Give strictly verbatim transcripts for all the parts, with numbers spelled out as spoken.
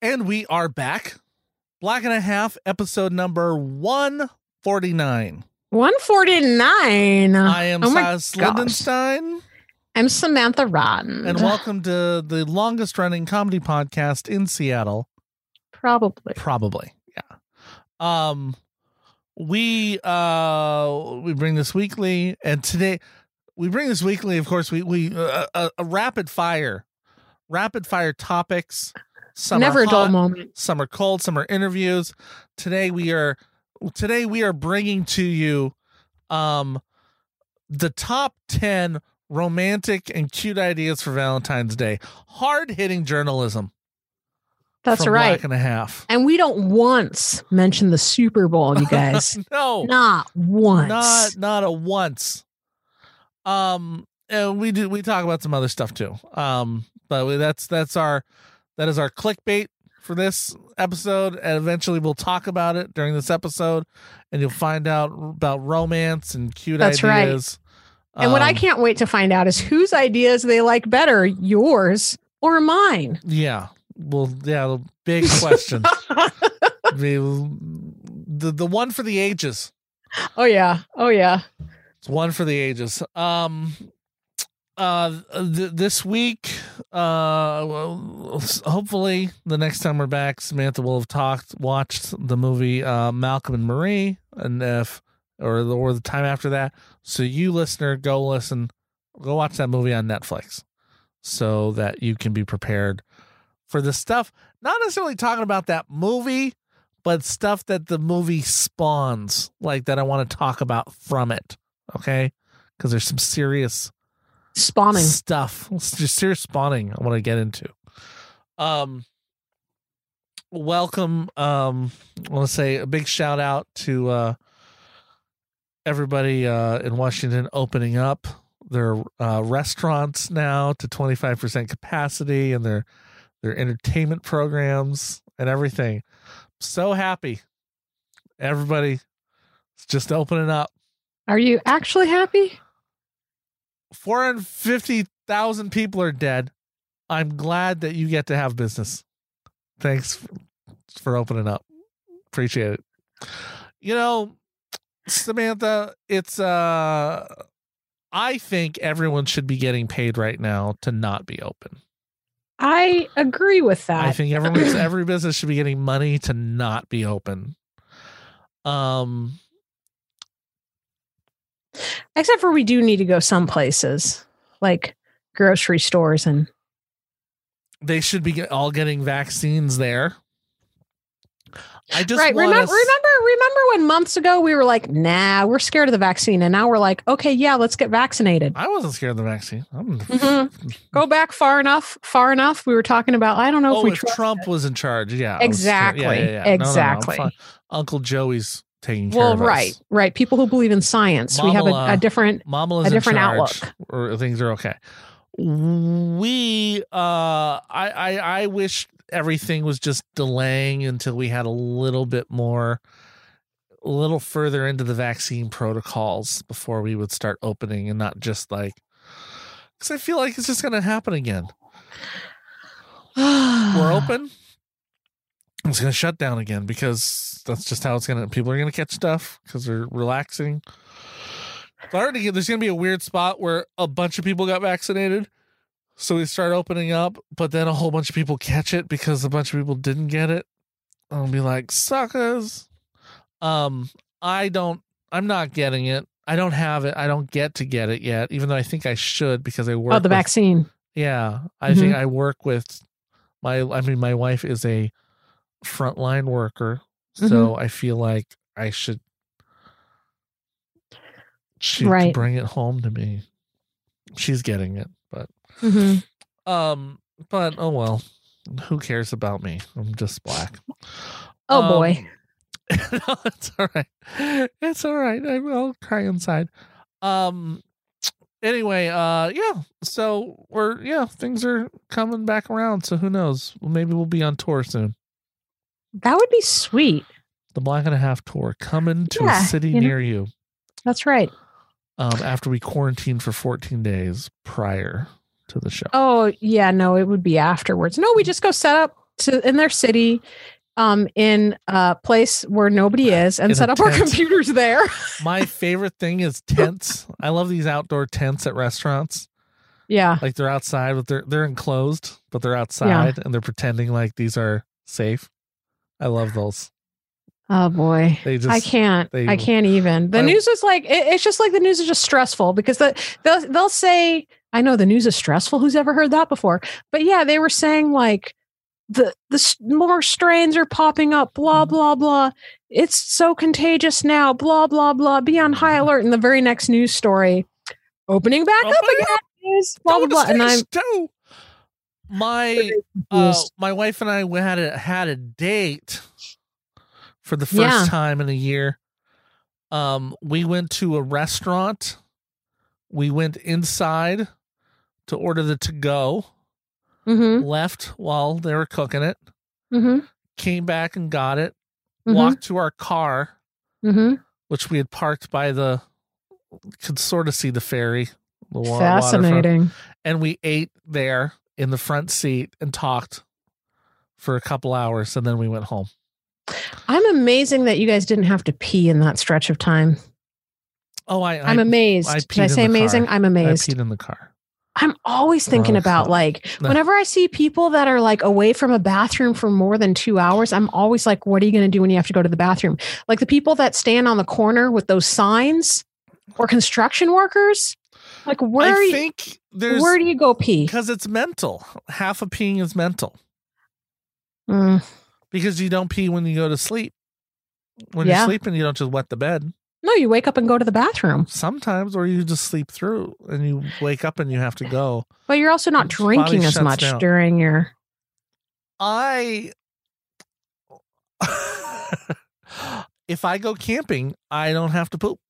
And we are back. Black and a Half, episode number one forty-nine. one forty-nine. I am oh Silas Lindenstein. I'm Samantha Rotten. And welcome to the longest running comedy podcast in Seattle. Probably. Probably, yeah. Um, we uh we bring this weekly, and today we bring this weekly. Of course, we we uh, a, a rapid fire, rapid fire topics. Some Never are a dull hot, moment. Some are cold. Some are interviews. Today we are today we are bringing to you um the top ten romantic and cute ideas for Valentine's Day. Hard hitting journalism. That's from right. Black and a Half. And we don't once mention the Super Bowl, you guys. No, not once. Not not a once. Um, and we do we talk about some other stuff too. Um, but we, that's that's our. That is our clickbait for this episode, and eventually we'll talk about it during this episode, and you'll find out about romance and cute That's ideas. Right. And um, what I can't wait to find out is whose ideas they like better, yours or mine. Yeah. Well, yeah, the big question. the, the the one for the ages. Oh yeah. Oh yeah. It's one for the ages. Um Uh, th- this week, uh, well, hopefully the next time we're back, Samantha will have talked, watched the movie, uh, Malcolm and Marie, and if, or the, or the time after that. So you listener, go listen, go watch that movie on Netflix so that you can be prepared for the stuff, not necessarily talking about that movie, but stuff that the movie spawns, like that I want to talk about from it. Okay. Cause there's some serious spawning stuff, just serious spawning I want to get into. Um, welcome. Um, I want to say a big shout out to uh, everybody uh, in Washington opening up their uh, restaurants now to twenty-five percent capacity, and their their entertainment programs and everything. So happy. Everybody is just opening up. Are you actually happy? four hundred fifty thousand people are dead. I'm glad that you get to have business. Thanks for opening up. Appreciate it. You know, Samantha, it's, uh, I think everyone should be getting paid right now to not be open. I agree with that. I think everyone's, every business should be getting money to not be open. Um, Except for we do need to go some places like grocery stores, and they should be get, all getting vaccines there. I just right. want Remember, to... remember, remember when months ago we were like, "Nah, we're scared of the vaccine," and now we're like, "Okay, yeah, let's get vaccinated." I wasn't scared of the vaccine. I'm... Mm-hmm. Go back far enough, far enough. We were talking about. I don't know oh, if we if Trump it. was in charge. Yeah, exactly, was, yeah, yeah, yeah. exactly. No, no, no, Uncle Joey's taking care well, of right, us. right. People who believe in science, Mama, we have a, a different, Mamala's a different in charge, outlook. Or things are okay. We, uh, I, I, I wish everything was just delaying until we had a little bit more, a little further into the vaccine protocols before we would start opening, and not just like, because I feel like it's just going to happen again. We're open. It's going to shut down again because that's just how it's going to, people are going to catch stuff because they're relaxing. It's already, there's going to be a weird spot where a bunch of people got vaccinated. So we start opening up, but then a whole bunch of people catch it because a bunch of people didn't get it. I'll be like, suckers. Um, I don't, I'm not getting it. I don't have it. I don't get to get it yet, even though I think I should because I work. Oh, the with, vaccine. Yeah. I mm-hmm. think I work with my, I mean, my wife is a frontline worker, so mm-hmm. I feel like I should she right. bring it home to me. She's getting it, but mm-hmm. um but oh well, who cares about me? I'm just black. Oh um, boy. No, it's all right. It's all right. I'll cry inside. Um anyway, uh yeah, so we're yeah, things are coming back around, so who knows? Maybe we'll be on tour soon. That would be sweet. The Black and a Half tour coming to yeah, a city you know, near you. That's right. Um, after we quarantined for fourteen days prior to the show. Oh, yeah. No, it would be afterwards. No, we just go set up to in their city, um, in a place where nobody is, and In a set up our tent. computers there. My favorite thing is tents. I love these outdoor tents at restaurants. Yeah. Like they're outside, but they're they're enclosed, but they're outside and they're pretending like these are safe. I love those. Oh boy. They just I can't. they- I can't even. The I- news is like it, it's just like the news is just stressful because the they'll they'll say, I know the news is stressful. Who's ever heard that before? But yeah, they were saying like the the s- more strains are popping up. Blah blah blah. It's so contagious now. Blah blah blah. Be on high alert. In the very next news story, opening back up Opening again. Is blah blah blah. And I'm too. My uh, my wife and I we had a had a date for the first Yeah. time in a year. Um, we went to a restaurant. We went inside to order the to go. mm-hmm, Left while they were cooking it. mm-hmm, Came back and got it. Mhm. Walked to our car, mm-hmm. which we had parked by the. Could sort of see the ferry. The wa- waterfront. Fascinating. And we ate there in the front seat and talked for a couple hours, and then we went home. I'm amazing that you guys didn't have to pee in that stretch of time. Oh, I, I I'm amazed. I Did peed I in say the amazing? car. I'm I amazed. peed in the car. I'm always thinking Oh, about God. like No. whenever I see people that are like away from a bathroom for more than two hours, I'm always like, what are you going to do when you have to go to the bathroom? Like the people that stand on the corner with those signs or construction workers. Like where I are you, think there's where do you go pee? because it's mental. Half of peeing is mental Mm, because you don't pee when you go to sleep. When Yeah. you're sleeping, you don't just wet the bed. no, you wake up and go to the bathroom, Sometimes, or you just sleep through and you wake up and you have to go. but you're also not Your body drinking as shuts much down. during your. I if I go camping, I don't have to poop.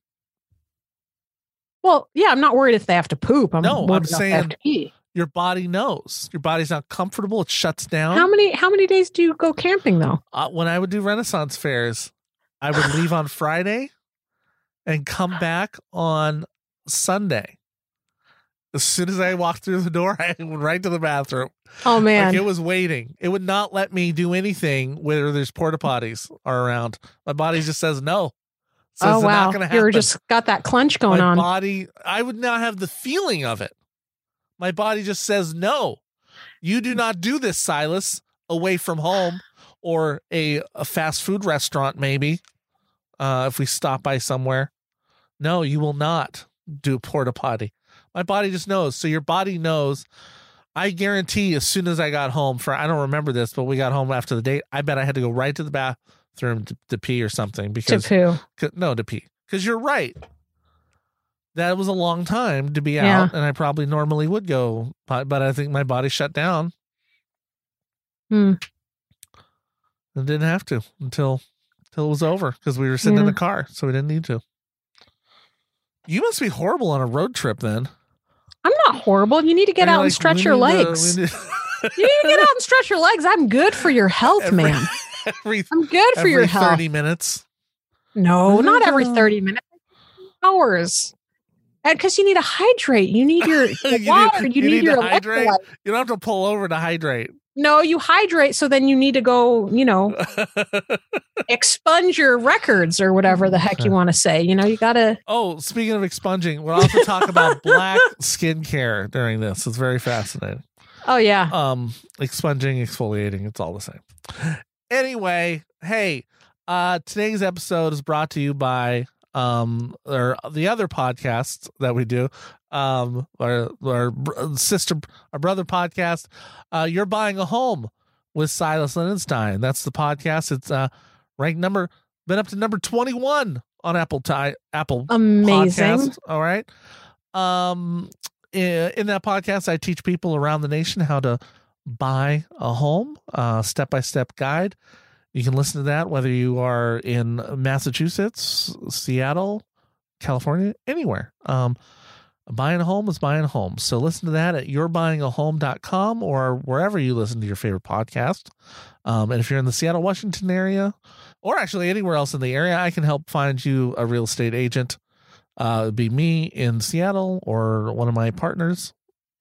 Well, yeah, I'm not worried if they have to poop. I'm No, worried I'm if they have saying- to pee. Your body knows. Your body's not comfortable. It shuts down. How many how many days do you go camping though? uh, when I would do Renaissance fairs, I would leave on Friday and come back on Sunday. As soon as I walked through the door, I went right to the bathroom. Oh man. Like it was waiting. It would not let me do anything where there's porta potties are around. My body just says no. Says oh they're wow. not going to You happen. were just got that clench going My on. body, I would not have the feeling of it. My body just says no. You do not do this, Silas, away from home or a, a fast food restaurant, maybe. Uh, if we stop by somewhere. No, you will not do porta potty. My body just knows. So your body knows. I guarantee as soon as I got home for, I don't remember this, but we got home after the date. I bet I had to go right to the bathroom to, to pee or something To because, poo. 'cause- no, to pee. Cause you're right. That was a long time to be out Yeah. and I probably normally would go, but, but I think my body shut down. Hmm. It didn't have to until, until it was over because we were sitting in Yeah. the car. So we didn't need to. You must be horrible on a road trip then. I'm not horrible. You need to get And you're out and like, stretch we your need to- legs. we need- You need to get out and stretch your legs. I'm good for your health, Every- man. every I'm good for every your health. thirty minutes. No, not every No. thirty minutes. Hours. And because you need to hydrate. You need your You your need- water. You, you need, need your to hydrate? electrolytes. You don't have to pull over to hydrate. No, you hydrate. So then you need to go, you know, expunge your records or whatever the heck you want to say. You know, you got to. Oh, speaking of expunging, we'll also talk about black skincare during this. It's very fascinating. Oh, yeah. Um, expunging, exfoliating, it's all the same. Anyway, hey, uh, today's episode is brought to you by um or the other podcasts that we do. Um, our, our br- sister, our brother podcast. Uh, You're Buying a Home with Silas Lindenstein. That's the podcast. It's uh ranked number, been up to number twenty-one on Apple Ti- Apple Amazing. podcast. All right. Um, in, in that podcast, I teach people around the nation how to buy a home, uh, step-by-step guide. You can listen to that whether you are in Massachusetts, Seattle, California, anywhere. Um, buying a home is buying a home. So listen to that at your buying a home dot com or wherever you listen to your favorite podcast. Um, and if you're in the Seattle, Washington area, or actually anywhere else in the area, I can help find you a real estate agent. Uh, it'd be me in Seattle or one of my partners,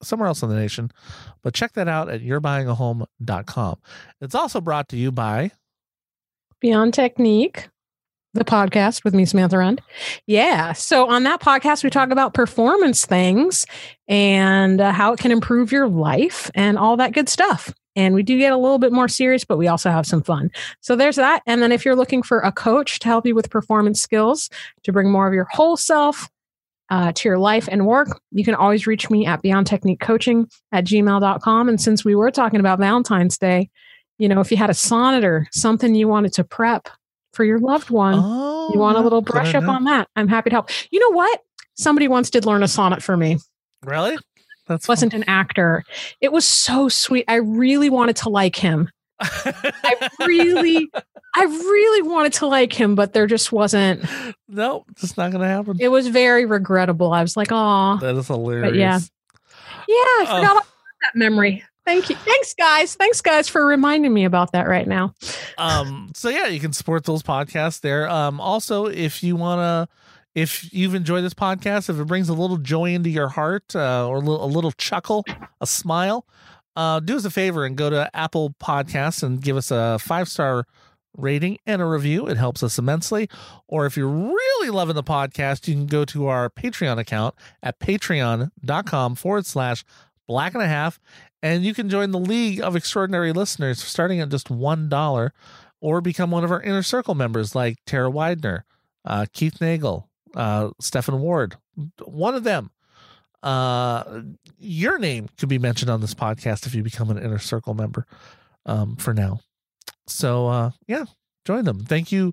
somewhere else in the nation. But check that out at you're buying a home dot com. It's also brought to you by Beyond Technique, the podcast with me, Samantha Rund. Yeah. So on that podcast, we talk about performance things and uh, how it can improve your life and all that good stuff. And we do get a little bit more serious, but we also have some fun. So there's that. And then if you're looking for a coach to help you with performance skills, to bring more of your whole self uh, to your life and work, you can always reach me at beyond technique coaching at gmail dot com. And since we were talking about Valentine's Day, you know, if you had a sonnet or something you wanted to prep for your loved one, oh, you want a little brush up on that, I'm happy to help. You know what? Somebody once did learn a sonnet for me. Really? That's wasn't fun. An actor. It was so sweet. I really wanted to like him. I really, I really wanted to like him, but there just wasn't. No, it's not going to happen. It was very regrettable. I was like, oh, that is hilarious. But yeah. Yeah, I Oh. forgot about that memory. Thank you. Thanks, guys. Thanks, guys, for reminding me about that right now. Um, so yeah, you can support those podcasts there. Um, also, if you want to, if you've enjoyed this podcast, if it brings a little joy into your heart, uh, or a little, a little chuckle, a smile, uh, do us a favor and go to Apple Podcasts and give us a five-star rating and a review. It helps us immensely. Or if you're really loving the podcast, you can go to our Patreon account at patreon.com forward slash black and a half. And you can join the League of Extraordinary Listeners starting at just one dollar, or become one of our Inner Circle members like Tara Widener, uh, Keith Nagel, uh, Stephen Ward, one of them. Uh, your name could be mentioned on this podcast if you become an Inner Circle member um, for now. So, uh, yeah, join them. Thank you,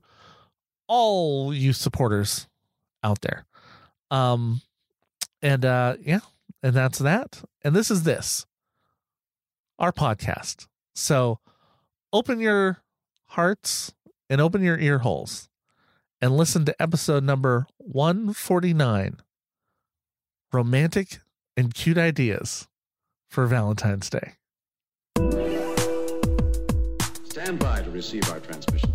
all you supporters out there. Um, and uh, yeah, and that's that. And this is this. Our podcast. So open your hearts and open your ear holes and listen to episode number one forty-nine, Romantic and Cute Ideas for Valentine's Day. Stand by to receive our transmission.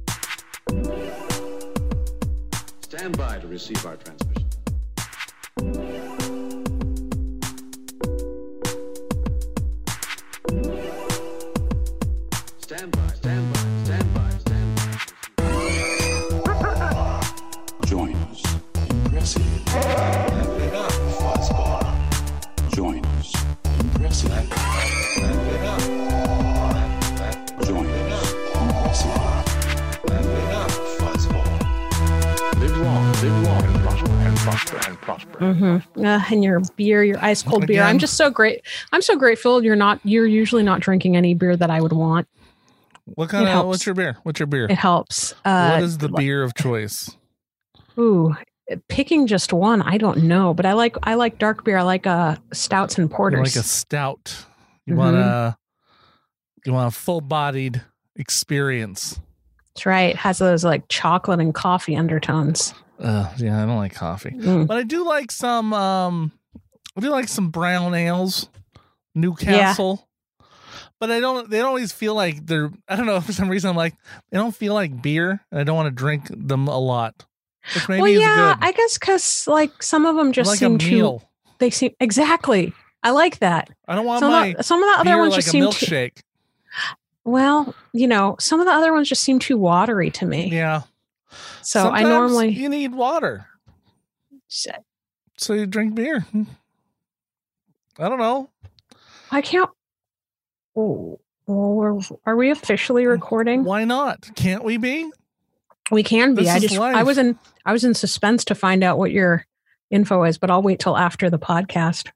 Stand by to receive our transmission. Stand by, stand by, stand by, stand by. Join us in pressing. Join us in pressing. Join us in pressing. Live long, live long, and prosper, and prosper, and prosper. Mm-hmm. Uh, and your beer, your ice cold beer. Again. I'm just so great. I'm so grateful you're not. You're usually not drinking any beer that I would want. What kind It of, helps. what's your beer? What's your beer? It helps. Uh, What is the beer of choice? Ooh, picking just one, I don't know, but I like I like dark beer. I like uh stouts and You porters. like a stout. You Mhm. want a, you want a full-bodied experience. That's right. It has those like chocolate and coffee undertones. Uh, yeah, I don't like coffee. Mm. But I do like some um I do like some brown ales, Newcastle. But I don't they don't always feel like they're I don't know, for some reason I'm like they don't feel like beer and I don't want to drink them a lot. Which maybe well, is yeah, good. I guess because like some of them just like seem a meal. too. They seem exactly. I like that. I don't want Some my of, the, some of the other beer ones like just a seem too. milkshake. Well, you know, some of the other ones just seem too watery to me. Yeah. So I Sometimes normally you need water. So you drink beer. I don't know. I can't. Oh, well, are we officially recording? Why not? Can't we be? We can be. This I is just life. I was in I was in suspense to find out what your info is, but I'll wait till after the podcast.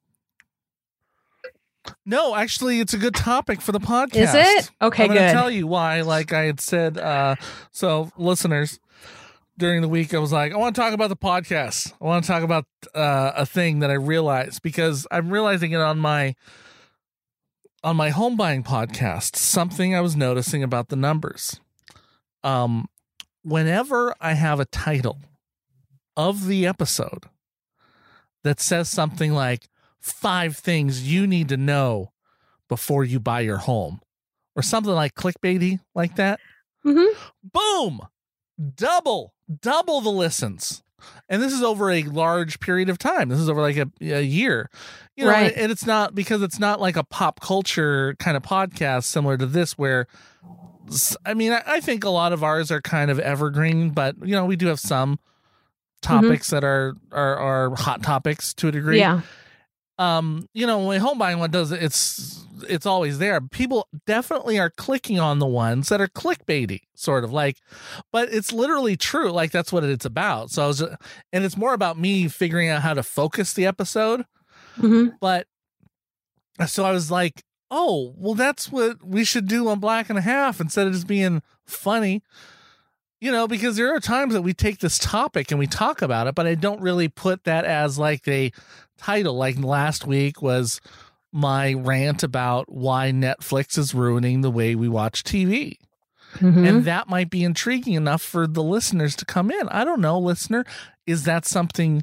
No, actually, it's a good topic for the podcast. Is it? Okay, I'm gonna good. tell you why. Like I had said, uh, so listeners, during the week, I was like, I want to talk about the podcast. I want to talk about uh, a thing that I realized because I'm realizing it on my on my home buying podcast. Something I was noticing about the numbers. Um, whenever I have a title of the episode that says something like five things you need to know before you buy your home or something like clickbaity like that, Mm-hmm. boom, double, double the listens. And this is over a large period of time. This is over like a, a year, you know, Right. and it's not because it's not like a pop culture kind of podcast similar to this where, I mean, I, I think a lot of ours are kind of evergreen, but you know, we do have some topics that are, are, are hot topics to a degree. Yeah. Um, you know, when home buying one does it, it's, it's always there. People definitely are clicking on the ones that are clickbaity, sort of like, but it's literally true. Like that's what it's about. So I was, and it's more about me figuring out how to focus the episode. Mm-hmm. But so I was like, oh, well, that's what we should do on Black and a Half instead of just being funny, you know, because there are times that we take this topic and we talk about it, but I don't really put that as like a title. Like last week was my rant about why Netflix is ruining the way we watch T V. Mm-hmm. And that might be intriguing enough for the listeners to come in. I don't know, listener. Is that something?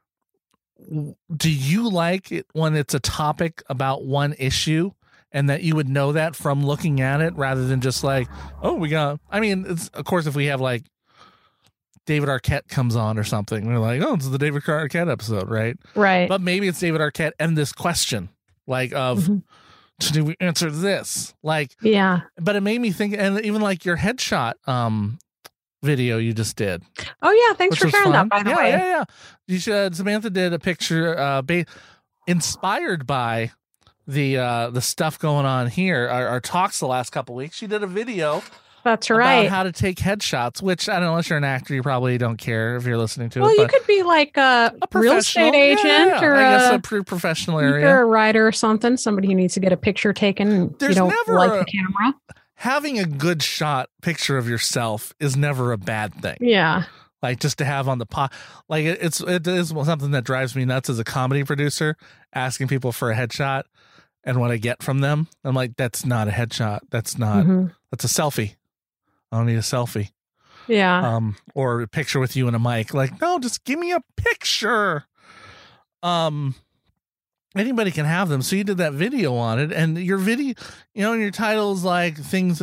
Do you like it when it's a topic about one issue and that you would know that from looking at it rather than just like, oh, we got, I mean, it's, of course, if we have like David Arquette comes on or something, we're like, oh, it's the David Arquette episode, right? Right. But maybe it's David Arquette and this question, like, of, Mhm. do we answer this? Like, Yeah. but it made me think, and even like your headshot um video you just did. Oh yeah. Thanks which for was sharing fun. that, by the yeah, way. Yeah, yeah, You should. Samantha did a picture, uh, ba- inspired by the uh the stuff going on here. Our, our talks the last couple weeks. She did a video That's about right. how to take headshots. Which I don't know, unless you're an actor, you probably don't care if you're listening to Well, it. you but could be like a, a real professional- estate agent yeah, yeah, or I guess a, a pre- professional you're area. a writer or something. Somebody who needs to get a picture taken. And There's you don't never like a- the camera. Having a good shot picture of yourself is never a bad thing. Yeah. Like just to have on the pot, like it, it's it is something that drives me nuts as a comedy producer, asking people for a headshot, and what I get from them, I'm like, that's not a headshot. That's not. Mhm. That's a selfie. I don't need a selfie. Yeah. Um, or a picture with you and a mic. Like, no, just give me a picture. Um, anybody can have them. So you did that video on it, and your video, you know, and your title's like things.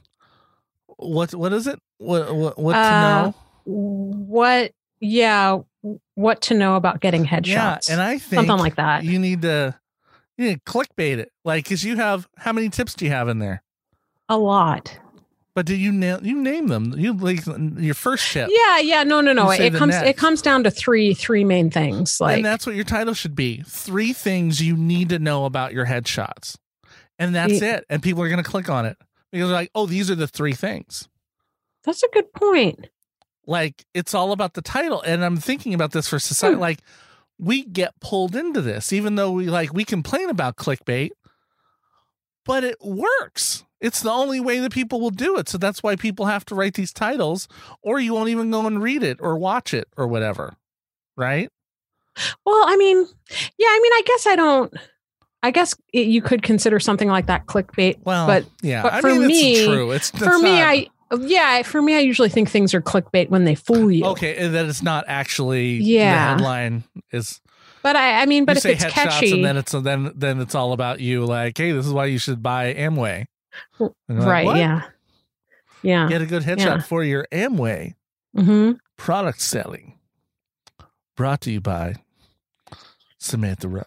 What what is it? What what, what Uh, to know? What? Yeah. What to know about getting headshots? Yeah, and I think something like that. you need to you need to clickbait it, like because you have how many tips do you have in there? A lot. But did you name you name them? You like your first tip, Yeah. Yeah. No. No. No. You say It the comes. next. It comes down to three. Three main things. Like and that's what your title should be: three things you need to know about your headshots, and that's Yeah. it. And people are going to click on it because they're like, oh, these are the three things. that's a good point. Like it's all about the title. And I'm thinking about this for society. Hmm. Like we get pulled into this, even though we like we complain about clickbait, but it works. It's the only way that people will do it. So that's why people have to write these titles, or you won't even go and read it or watch it or whatever. Right? Well, I mean, yeah. I mean, I guess I don't. I guess it, you could consider something like that clickbait. Well, but yeah. but I for mean, me- it's true. It's, for it's me, not- I yeah. For me, I usually think things are clickbait when they fool you. okay, and that it's not actually Yeah. the headline is. But I, I mean, but you if say it's headshots, catchy, and then it's then then it's all about you. Like, hey, this is why you should buy Amway. And you're like, right? "What? Yeah. Yeah. Get a good headshot Yeah. for your Amway hmm product selling. Brought to you by Samantha Rudd.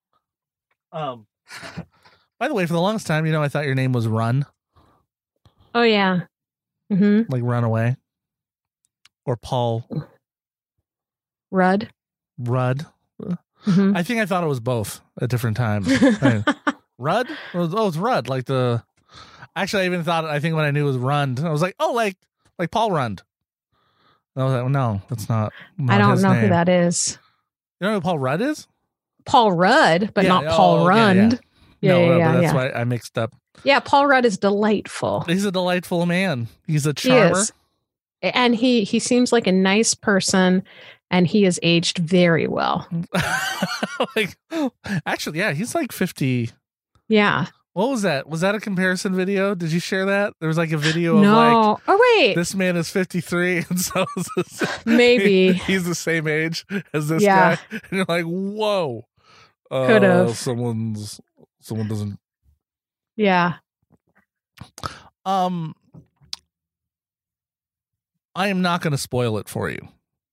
Um. By the way, for the longest time, you know, I thought your name was Run, Oh yeah. hmm like Run Away, or Paul Rudd. Rudd. hmm I think I thought it was both at different times. I- Rudd? Oh, it's Rudd. Like the. Actually, I even thought. I think when I knew it was Rund, I was like, oh, like like Paul Rund. And I was like, no, that's not. not I don't his know name. who that is. You know who Paul Rudd is? Paul Rudd, but Yeah, not oh, Paul yeah, yeah. Rund. Yeah, no, yeah, no, yeah, but that's yeah. why I mixed up. Yeah, Paul Rudd is delightful. He's a delightful man. He's a He charmer. is. And he he seems like a nice person, and he has aged very well. like, actually, yeah, he's like fifty. Yeah. What was that? Was that a comparison video? Did you share that? There was like a video of like No. Oh wait. this man is fifty-three, and so is this- Maybe. he's the same age as this Yeah. guy. And you're like, whoa. Uh, Could've. Someone's someone doesn't. Yeah. Um, I am not going to spoil it for you.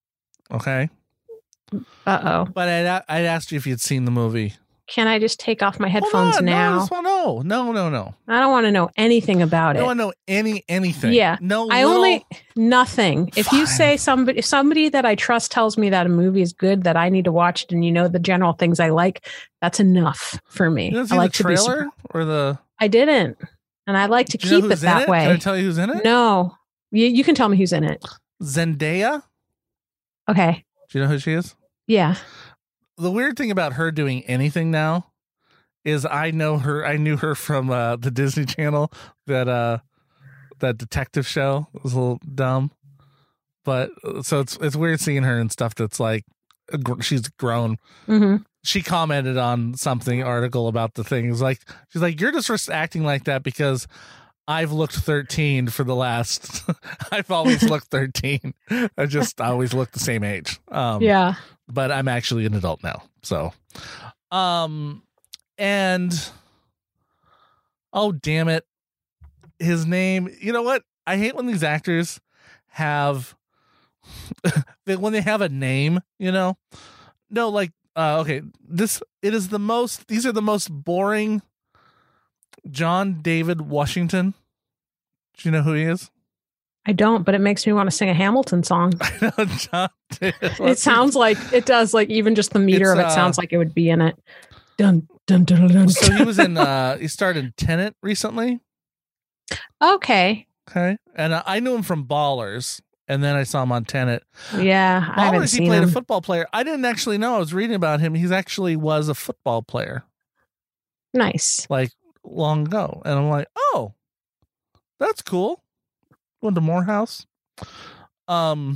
Okay. Uh oh. But I'd, I'd asked you if you'd seen the movie. Can I just take off my headphones Hold on, now? No, I just want- no, no, no, no. I don't want to know anything about I it. don't want to know any anything. Yeah. No, I little- only nothing. If you Fine. say somebody somebody that I trust tells me that a movie is good, that I need to watch it, and you know the general things I like, that's enough for me. You didn't I see like the to be. trailer surpri- or the. I didn't, and I like to Do you know keep it who's in that it? way. Can I tell you who's in it? No, you, you can tell me who's in it. Zendaya. Okay. Do you know who she is? Yeah. The weird thing about her doing anything now is I know her. I knew her from uh, the Disney Channel, that uh, that detective show. It was a little dumb, but so it's it's weird seeing her and stuff that's like a gr- she's grown. Mm-hmm. She commented on something article about the thing. It was like she's like, you're just acting like that because I've looked thirteen for the last. I've always looked thirteen. I just always look the same age. Um, Yeah. but I'm actually an adult now. So, um, and oh, damn it. His name, you know what? I hate when these actors have, they- when they have a name, you know? No, like, uh, okay, this, it is the most, these are the most boring. John David Washington. Do you know who he is? I don't, but it makes me want to sing a Hamilton song. I know, John David It sounds like it does. Like even just the meter It's, of it uh, sounds like it would be in it. Dun dun dun dun. dun. So he was in, uh, he starred in Tenet recently. Okay. Okay. And uh, I knew him from Ballers, and then I saw him on Tenet. Yeah, I haven't Ballers, he seen played him. a football player. I didn't actually know. I was reading about him. He's actually was a football player, Nice. like long ago. And I'm like, oh, that's cool. Went to Morehouse. Um.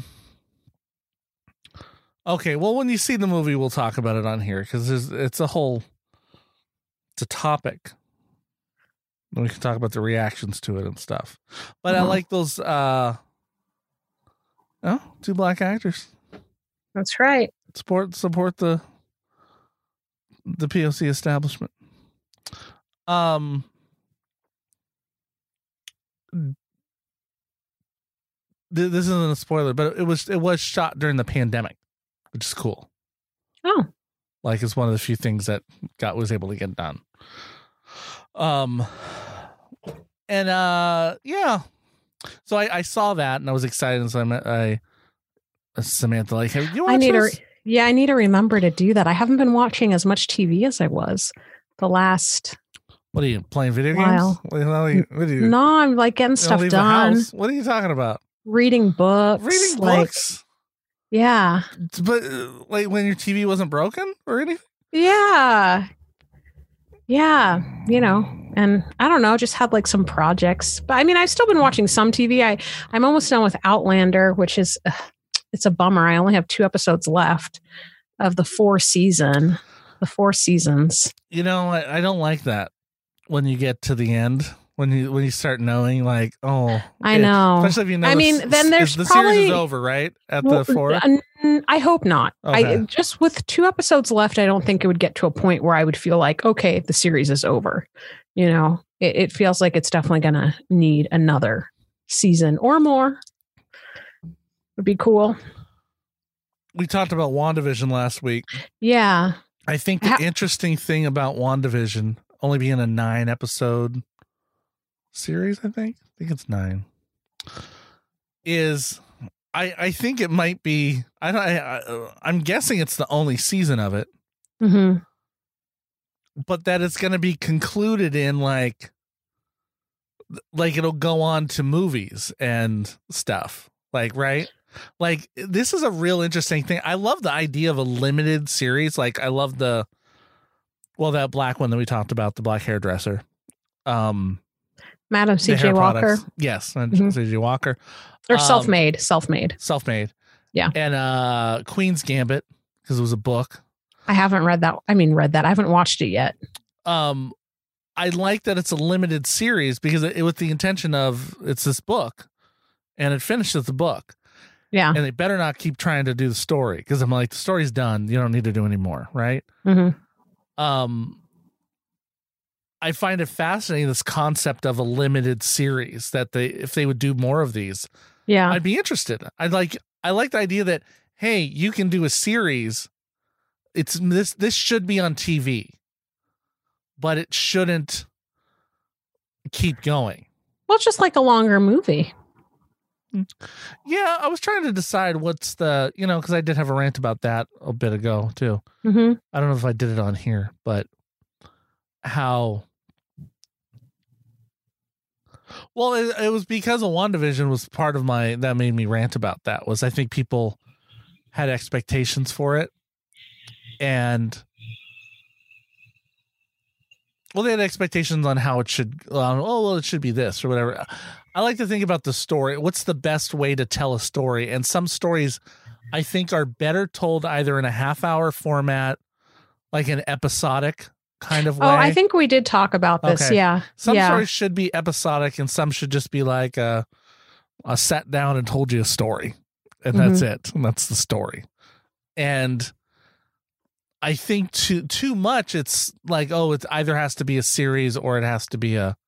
Okay, well, when you see the movie, we'll talk about it on here because it's a whole, it's a topic. And we can talk about the reactions to it and stuff. But I Uh-huh. like those. uh Oh, two black actors. That's right. Support support the the P O C establishment. Um. th- This isn't a spoiler, but it was it was shot during the pandemic, which is cool. Oh, Like it's one of the few things that got was able to get done. Um, and uh, yeah. So I, I saw that and I was excited, and so I met I Samantha like, hey, you watch I need this? to. Yeah, I need to remember to do that. I haven't been watching as much T V as I was the last. What are you playing video games? While. What are you, what are you, No, I'm like getting you don't stuff leave the done, house? What are you talking about? reading books, Reading like, books, Yeah, but uh, like when your T V wasn't broken or anything. yeah, yeah. You know, and I don't know, just had like some projects. But I mean, I've still been watching some T V. I I'm almost done with Outlander, which is uh, it's a bummer. I only have two episodes left of the four season, the four seasons. You know, I, I don't like that when you get to the end. When you when you start knowing, like, oh, I okay. know. Especially if you know. I the mean, s- then s- there's the series is probably- over, right? At Well, the four. uh, I hope not. I Okay. just with two episodes left, I don't think it would get to a point where I would feel like, okay, the series is over. You know, it, it feels like it's definitely going to need another season or more. Would be cool. We talked about WandaVision last week. Yeah. I think the Ha- interesting thing about WandaVision only being a nine episode series, I think, I think it's nine, is I I think it might be. I don't. I, I, I'm guessing it's the only season of it, hmm but that it's going to be concluded in like, like it'll go on to movies and stuff. Like, right? Like, this is a real interesting thing. I love the idea of a limited series. Like, I love the, well, that black one that we talked about, the black hairdresser. Um, Madam the C J hair Walker. products. Yes, Mhm. C J Walker. Or Um, self-made. Self-made. Self-made. Yeah. And uh, Queen's Gambit, because it was a book. I haven't read that. I mean, read that. I haven't watched it yet. Um, I like that it's a limited series because it, with the intention of it's this book, and it finishes the book. Yeah. And they better not keep trying to do the story because I'm like, the story's done. You don't need to do any more, right? hmm Um, I find it fascinating, this concept of a limited series, that they, if they would do more of these, Yeah. I'd be interested. I'd like, I like the idea that hey, you can do a series. It's this this should be on T V, but it shouldn't keep going. Well, it's just like a longer movie. Yeah, I was trying to decide what's the, you know, because I did have a rant about that a bit ago too. Mm-hmm. I don't know if I did it on here, but how. Well, it, it was because of WandaVision was part of my, that made me rant about that, was I think people had expectations for it. And, well, they had expectations on how it should, um, oh, well, it should be this or whatever. I like to think about the story. What's the best way to tell a story? And some stories I think are better told either in a half hour format, like an episodic kind of way. Oh, I think we did talk about this. Okay. Yeah. Some yeah. stories should be episodic and some should just be like a, a sat down and told you a story and Mm-hmm. that's it. And that's the story. And I think too, too much. It's like, oh, it either has to be a series or it has to be a,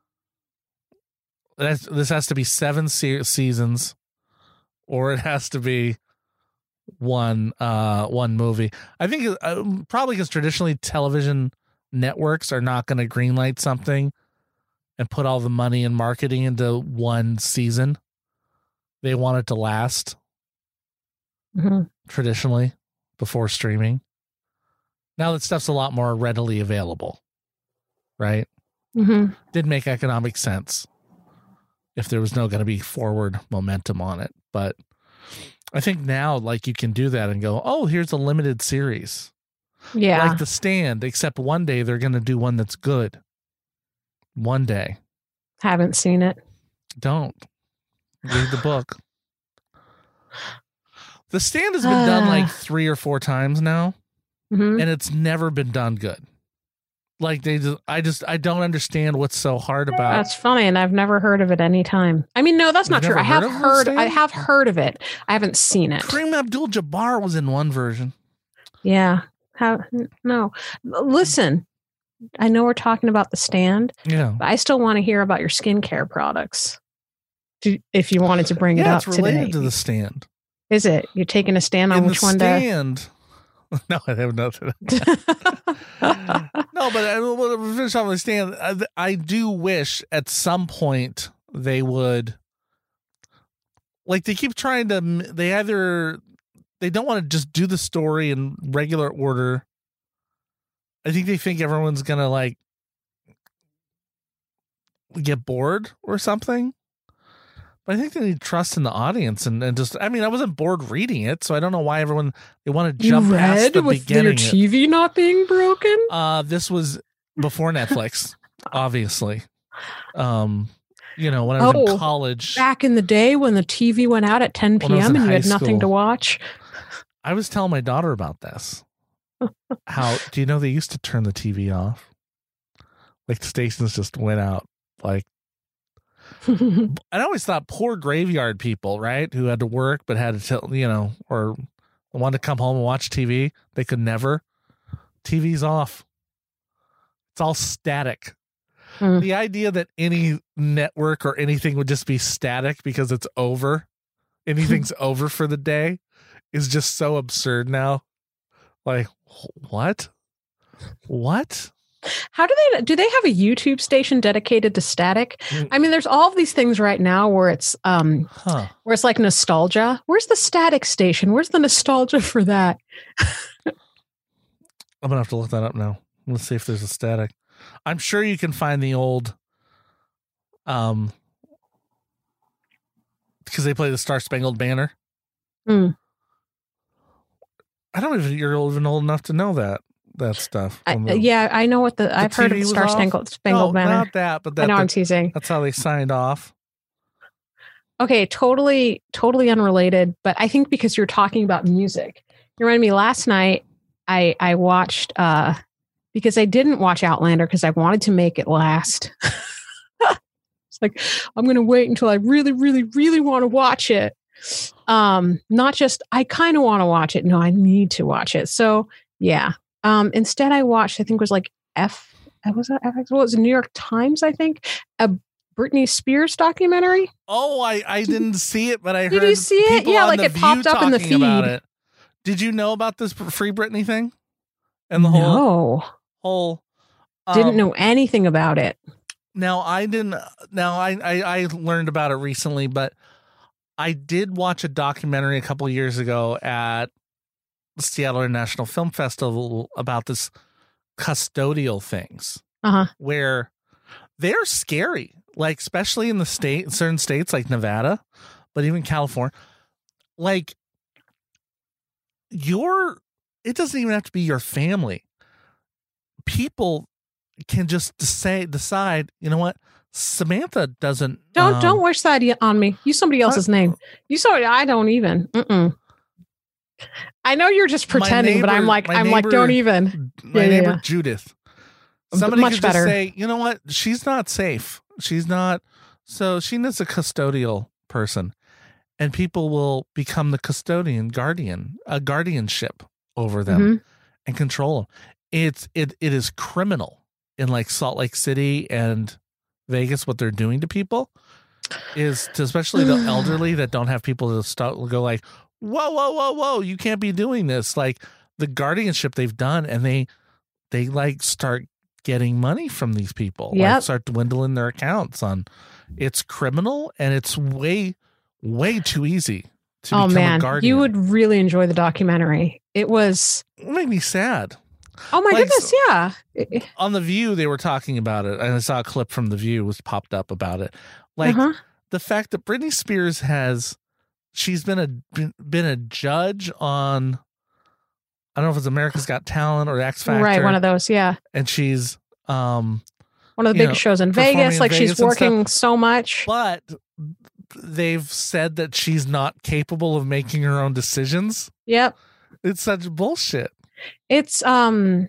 this has to be seven se- seasons or it has to be one, uh, one movie. I think uh, probably because traditionally television networks are not going to greenlight something and put all the money and marketing into one season. They want it to last Mm-hmm. traditionally before streaming. Now that stuff's a lot more readily available, right? Mm-hmm. Did make economic sense if there was no going to be forward momentum on it. But I think now, like, you can do that and go, oh, here's a limited series. Yeah. Like The Stand, except one day they're going to do one that's good. One day. Haven't seen it. Don't. Read the book. The Stand has been done like three or four times now, Mm-hmm. and it's never been done good. Like they just, I just, I don't understand what's so hard about. That's funny, and I've never heard of it any time. I mean, no, that's You've not true. never I have heard of The heard. I Stand? have heard of it. I haven't seen it. Kareem Abdul-Jabbar was in one version. Yeah. How? No. Listen, I know we're talking about The Stand, Yeah. but I still want to hear about your skincare products. Do, if you wanted to bring it Yeah, up it's related today, to The Stand. is it? You're taking a stand on in which The one Stand. No, I have nothing. to? No, but I, well, to finish off The Stand, I, I do wish at some point they would, like, they keep trying to, they either, they don't want to just do the story in regular order. I think they think everyone's going to, like, get bored or something. But I think they need trust in the audience and, and just, I mean, I wasn't bored reading it, so I don't know why everyone, they want to jump past the with beginning. your T V not being broken? Uh, this was before Netflix, obviously. Um, you know, when I was Oh, in college, Back in the day when the T V went out at ten When I was p.m. in and you high had nothing school. to watch. I was telling my daughter about this. How, do you know they used to turn the T V off? Like, the stations just went out. Like, I always thought poor graveyard people, right, who had to work but had to tell, you know, or wanted to come home and watch T V, they could never. T V's off. It's all static. Mm. The idea that any network or anything would just be static because it's over, anything's over for the day, is just so absurd now. Like, what? What? How do they do they have a YouTube station dedicated to static? Mm. I mean, there's all of these things right now where it's um Huh. where it's like nostalgia. Where's the static station? Where's the nostalgia for that? I'm gonna have to look that up now. Let's see if there's a static. I'm sure you can find the old, um, because they play the Star Spangled Banner. Mm. I don't even you're even old enough to know that that stuff. I, On the- yeah, I know what the, I've heard T of V the was Star off? Spangled Spangled no, Banner. not that, but I that, know I'm that teasing. that's how they signed off. Okay, totally, totally unrelated. But I think because you're talking about music, you reminded me last night. I I watched uh because I didn't watch Outlander because I wanted to make it last. It's like I'm going to wait until I really, really, really want to watch it. Um, not just I kind of want to watch it. No, I need to watch it. So yeah. Um, instead, I watched. I think it was like F. Was that F X? Well, it was New York Times. I think a Britney Spears documentary? Oh, I, I didn't see it, but I Did heard you see it? people Yeah, on like The it popped View up in the talking about feed. it. Did you know about this Free Britney thing? And the whole No, whole didn't um, know anything about it. Now I didn't. Now I, I I learned about it recently, but I did watch a documentary a couple years ago at the Seattle International Film Festival about this custodial things, Uh-huh. where they're scary. Like especially in the state, certain states like Nevada, but even California, like your. It doesn't even have to be your family. People can just say decide, you know what, Samantha doesn't Don't um, don't wish that on me. Use somebody else's what? name. You saw it. I don't even. Mm-mm. I know you're just My pretending, but I'm neighbor- like my I'm like neighbor- don't even. my Yeah, yeah, neighbor yeah. Judith. B- Somebody much could better. just say, you know what, she's not safe. She's not. So she needs a custodial person, and people will become the custodian, guardian, a guardianship over them Mhm. and control them. It's it it is criminal in like Salt Lake City and Vegas. What they're doing to people is to, especially the elderly that don't have people to start go like, whoa, whoa, whoa, whoa, you can't be doing this. Like the guardianship they've done, and they they like start getting money from these people. Like Yep. start dwindling their accounts on. It's criminal, and it's way, way too easy to Oh become a man, guardian. you would really enjoy the documentary. It was. It made me sad. Oh my Like, goodness, so- yeah. It- On The View, they were talking about it, and I saw a clip from The View was popped up about it. Like uh-huh. the fact that Britney Spears has, she's been a been, been a judge on, I don't know if it's America's Got Talent or X Factor, Right, one of those. Yeah, and she's um, one of the you big know, shows in performing Vegas. in Like Vegas she's and stuff. working so much. but they've said that she's not capable of making her own decisions. Yep. It's such bullshit. It's um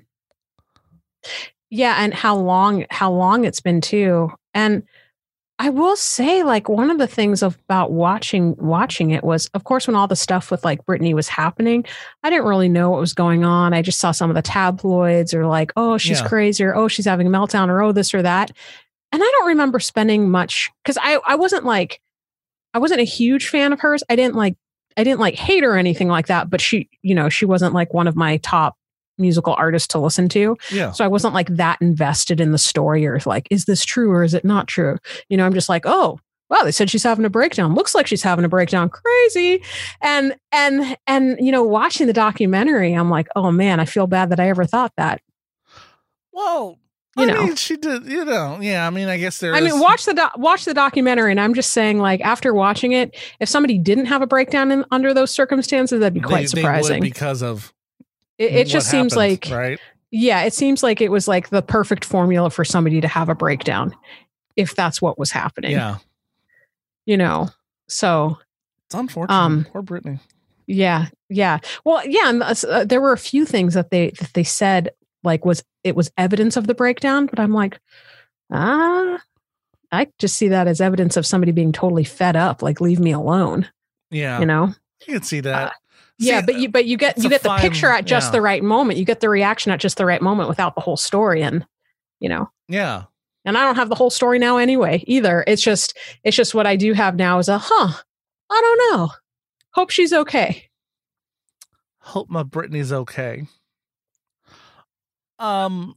yeah, and how long how long it's been too. And I will say, like, one of the things about watching watching it was, of course, when all the stuff with like Britney was happening, I didn't really know what was going on. I just saw some of the tabloids or like, oh, she's Yeah. crazy, or oh, she's having a meltdown, or oh, this or that. And I don't remember spending much because I, I wasn't like I wasn't a huge fan of hers. I didn't like I didn't like hate her or anything like that, but she, you know, she wasn't like one of my top musical artists to listen to. Yeah. So I wasn't like that invested in the story or like, is this true or is it not true? You know, I'm just like, oh, wow, they said she's having a breakdown. Looks like she's having a breakdown. Crazy. And, and, and, you know, watching the documentary, I'm like, oh man, I feel bad that I ever thought that. Well, You I know. mean, she did, you know, yeah. I mean, I guess there I is. mean, watch the doc watch the documentary, and I'm just saying, like, after watching it, if somebody didn't have a breakdown in, under those circumstances, that'd be quite they, they would surprising. because of it it what just seems happened, like, right. yeah, it seems like it was like the perfect formula for somebody to have a breakdown, if that's what was happening. Yeah, You know, so it's unfortunate. Um, Poor Britney. yeah, yeah. Well, yeah, and uh, there were a few things that they that they said like was it was evidence of the breakdown, but I'm like, ah, I just see that as evidence of somebody being totally fed up. Like, leave me alone. Yeah, You know. you can see that. Uh, Yeah, See, but you but you get it's you a get the fine- picture at just yeah. the right moment. You get the reaction at just the right moment without the whole story, and you know. yeah, And I don't have the whole story now anyway either. It's just it's just what I do have now is a huh. I don't know. Hope she's okay. hope my Britney's okay. Um,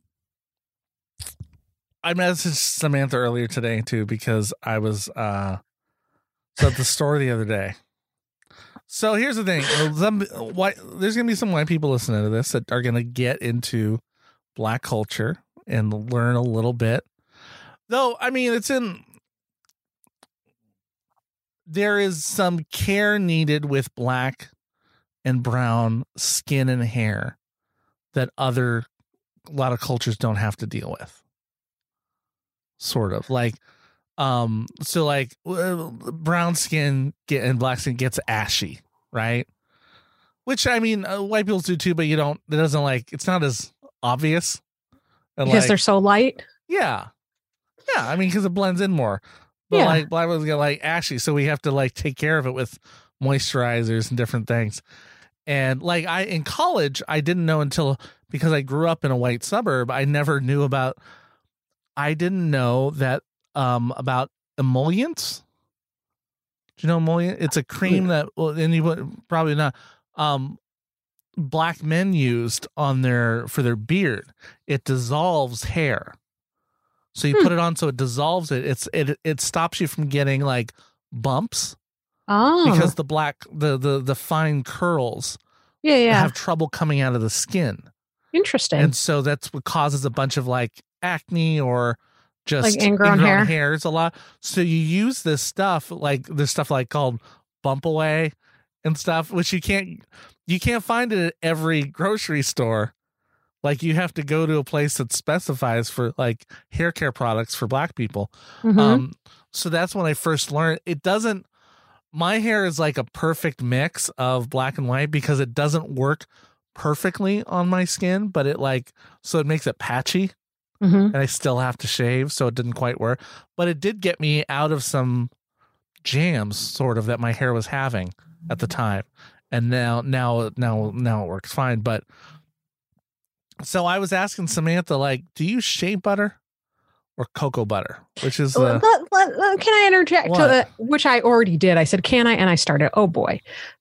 I messaged Samantha earlier today too because I was uh, so at the store the other day. So here's the thing: some, white, there's gonna be some white people listening to this that are gonna get into black culture and learn a little bit. Though, I mean, it's in. There is some care needed with black and brown skin and hair that other a lot of cultures don't have to deal with. Sort of like, um, so like uh, brown skin get and black skin gets ashy, right? Which I mean, uh, white people do too, but you don't. It doesn't like it's not as obvious. And Because like, they're so light. yeah, yeah. I mean, because it blends in more. But Yeah. like black ones get like ashy, so we have to like take care of it with moisturizers and different things. And like I in college, I didn't know until because I grew up in a white suburb, I never knew about. I didn't know that um about emollients. Do you know emollient? It's a cream that, well, and you would probably not. Um, black men used on their for their beard. It dissolves hair, so you Hmm. put it on so it dissolves it. It's it it stops you from getting like bumps Oh, because the black the the the fine curls yeah, yeah. have trouble coming out of the skin, Interesting. and so that's what causes a bunch of like acne or just Like ingrown hair? hairs a lot. So you use this stuff like this stuff like called Bump Away and stuff, which you can't you can't find it at every grocery store. Like you have to go to a place that specifies for like hair care products for black people. Mhm. Um, so that's when I first learned. It doesn't. My hair is like a perfect mix of black and white because it doesn't work perfectly on my skin, but it like so it makes it patchy. Mhm. And I still have to shave, so it didn't quite work. But it did get me out of some jams, sort of, that my hair was having at the time. And now, now, now, now it works fine. But so I was asking Samantha, like, do you use shea butter or cocoa butter? Which is Let- the let- let- let- can I interject? What? Uh, which I already did. I said, "Can I?" And I started. Oh boy!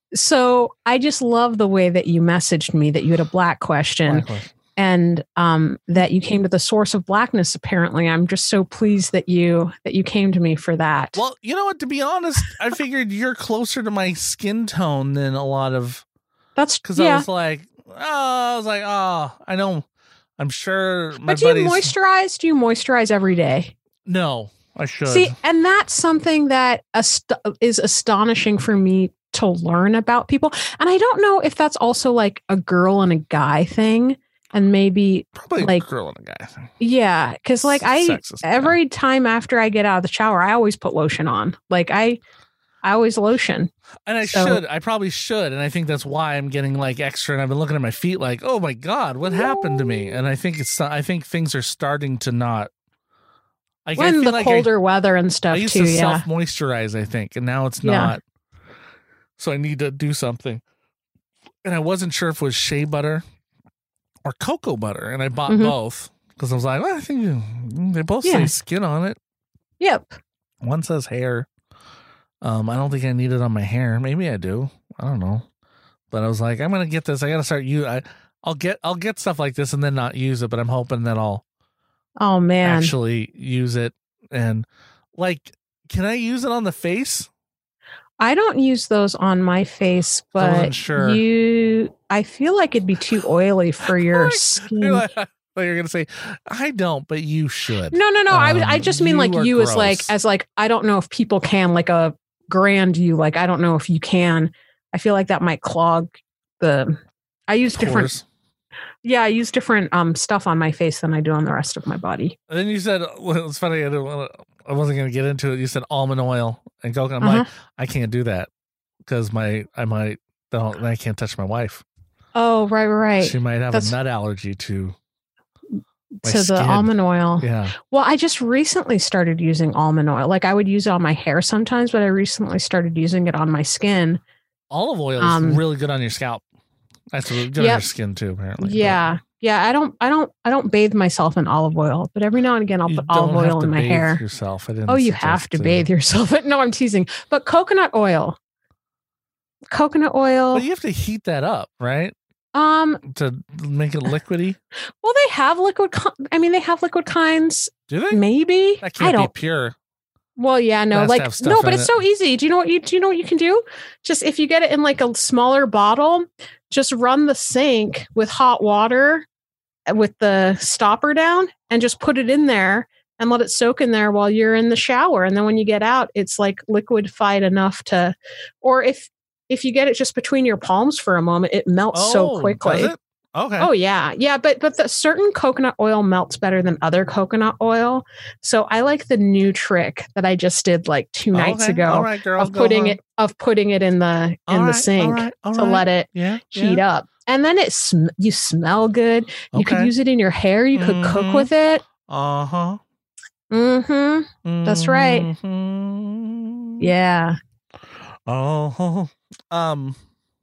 So I just love the way that you messaged me that you had a black question black one. and um, that you came to the source of blackness. Apparently, I'm just so pleased that you that you came to me for that. Well, you know what? To be honest, I figured you're closer to my skin tone than a lot of That's because I yeah. was like, oh, I was like, oh, I know. I'm sure my But do you buddies. moisturize? Do you moisturize every day? No, I should. See, and that's something that ast- is astonishing for me to learn about people. And I don't know if that's also like a girl and a guy thing. And maybe, Probably like- a girl and a guy thing. yeah, because like I, Sexist, yeah. every time after I get out of the shower, I always put lotion on. Like I, I always lotion. And I So- should. I probably should. And I think that's why I'm getting like extra. And I've been looking at my feet like, oh my God, what happened to me? And I think it's, I think things are starting to not. Like, I When feel the like colder weather and I, stuff I used too, to yeah. self moisturize, I think. And now it's Yeah. not. So I need to do something. And I wasn't sure if it was shea butter or cocoa butter. And I bought Mhm. both because I was like, well, I think mm, they both Yeah. say skin on it. Yep. One says hair. Um, I don't think I need it on my hair. Maybe I do. I don't know. But I was like, I'm gonna get this. I gotta start you. I, I'll get. I'll get stuff like this and then not use it. But I'm hoping that I'll Oh man. actually use it. And like, can I use it on the face? I don't use those on my face, I wasn't but sure. you, I feel like it'd be too oily for your You're skin. like, I thought you were gonna say I don't, but you should. No, no, no. I was- I Um, just mean you like are you as like gross. as like I don't know if people can like a grand you like I don't know if you can. I feel like that might clog the. I use different. Pores. Yeah, I use different um stuff on my face than I do on the rest of my body. And then you said, well, it's funny. I, didn't wanna, I wasn't gonna get into it. You said almond oil and coconut. I'm Uh-huh. like, I can't do that because my I might don't I can't touch my wife. Oh, right, right, She might have That's- a nut allergy to my to the skin. almond oil. Yeah. Well, I just recently started using almond oil. Like I would use it on my hair sometimes, but I recently started using it on my skin. Olive oil is Um, really good on your scalp. That's really good on Yep. your skin too, apparently. but Yeah. Yeah, I don't I don't I don't bathe myself in olive oil, but every now and again I'll you put don't olive have oil to in my bathe hair. yourself. I didn't Oh, you have suggest to bathe yourself. No, I'm teasing. But coconut oil. Coconut oil. But you have to heat that up, right? Um, To make it liquidy. well they have liquid ki- I mean they have liquid kinds, Do they? maybe. That I can't be don't pure. Well, yeah, It no, has to like have stuff no, but in it's it. so easy. Do you know what you do you know what you can do? Just if you get it in like a smaller bottle, just run the sink with hot water with the stopper down and just put it in there and let it soak in there while you're in the shower. And then when you get out, it's like liquefied enough to, or if if you get it just between your palms for a moment, it melts Oh, so quickly. does it? Okay. Oh yeah, yeah, but but the certain coconut oil melts better than other coconut oil. So I like the new trick that I just did like two nights Okay. ago All right, girl. of go putting on. it of putting it in the in All the right, sink all right, all to right. let it yeah, heat yeah. up, and then it sm- you smell good. You could Okay. use it in your hair. You could cook Mhm. with it. Uh huh. Mm-hmm. That's right. Mhm. Yeah. Oh. Um.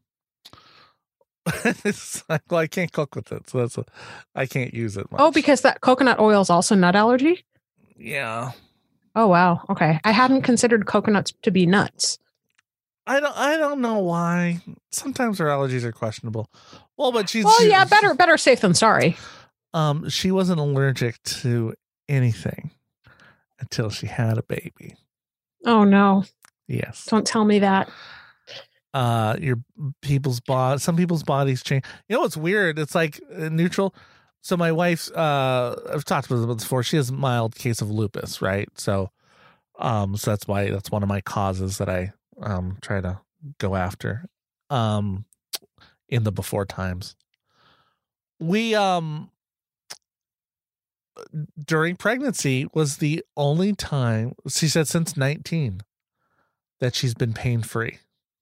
It's like, well, I can't cook with it, so that's a, I can't use it much. Oh, because that coconut oil is also nut allergy. yeah. Oh, wow. Okay. I hadn't considered coconuts to be nuts. I don't I don't know why. Sometimes her allergies are questionable. Well, but she's Well, she- yeah, better better safe than sorry. Um, she wasn't allergic to anything until she had a baby. Oh, no. Yes. Don't tell me that. Uh, your people's body, some people's bodies change. You know what's weird? It's like uh, neutral. So my wife's, uh, I've talked about this before. She has a mild case of lupus, right? So, um, so that's why that's one of my causes that I um try to go after, um, in the before times. We um. during pregnancy was the only time, she said, since nineteen that she's been pain free.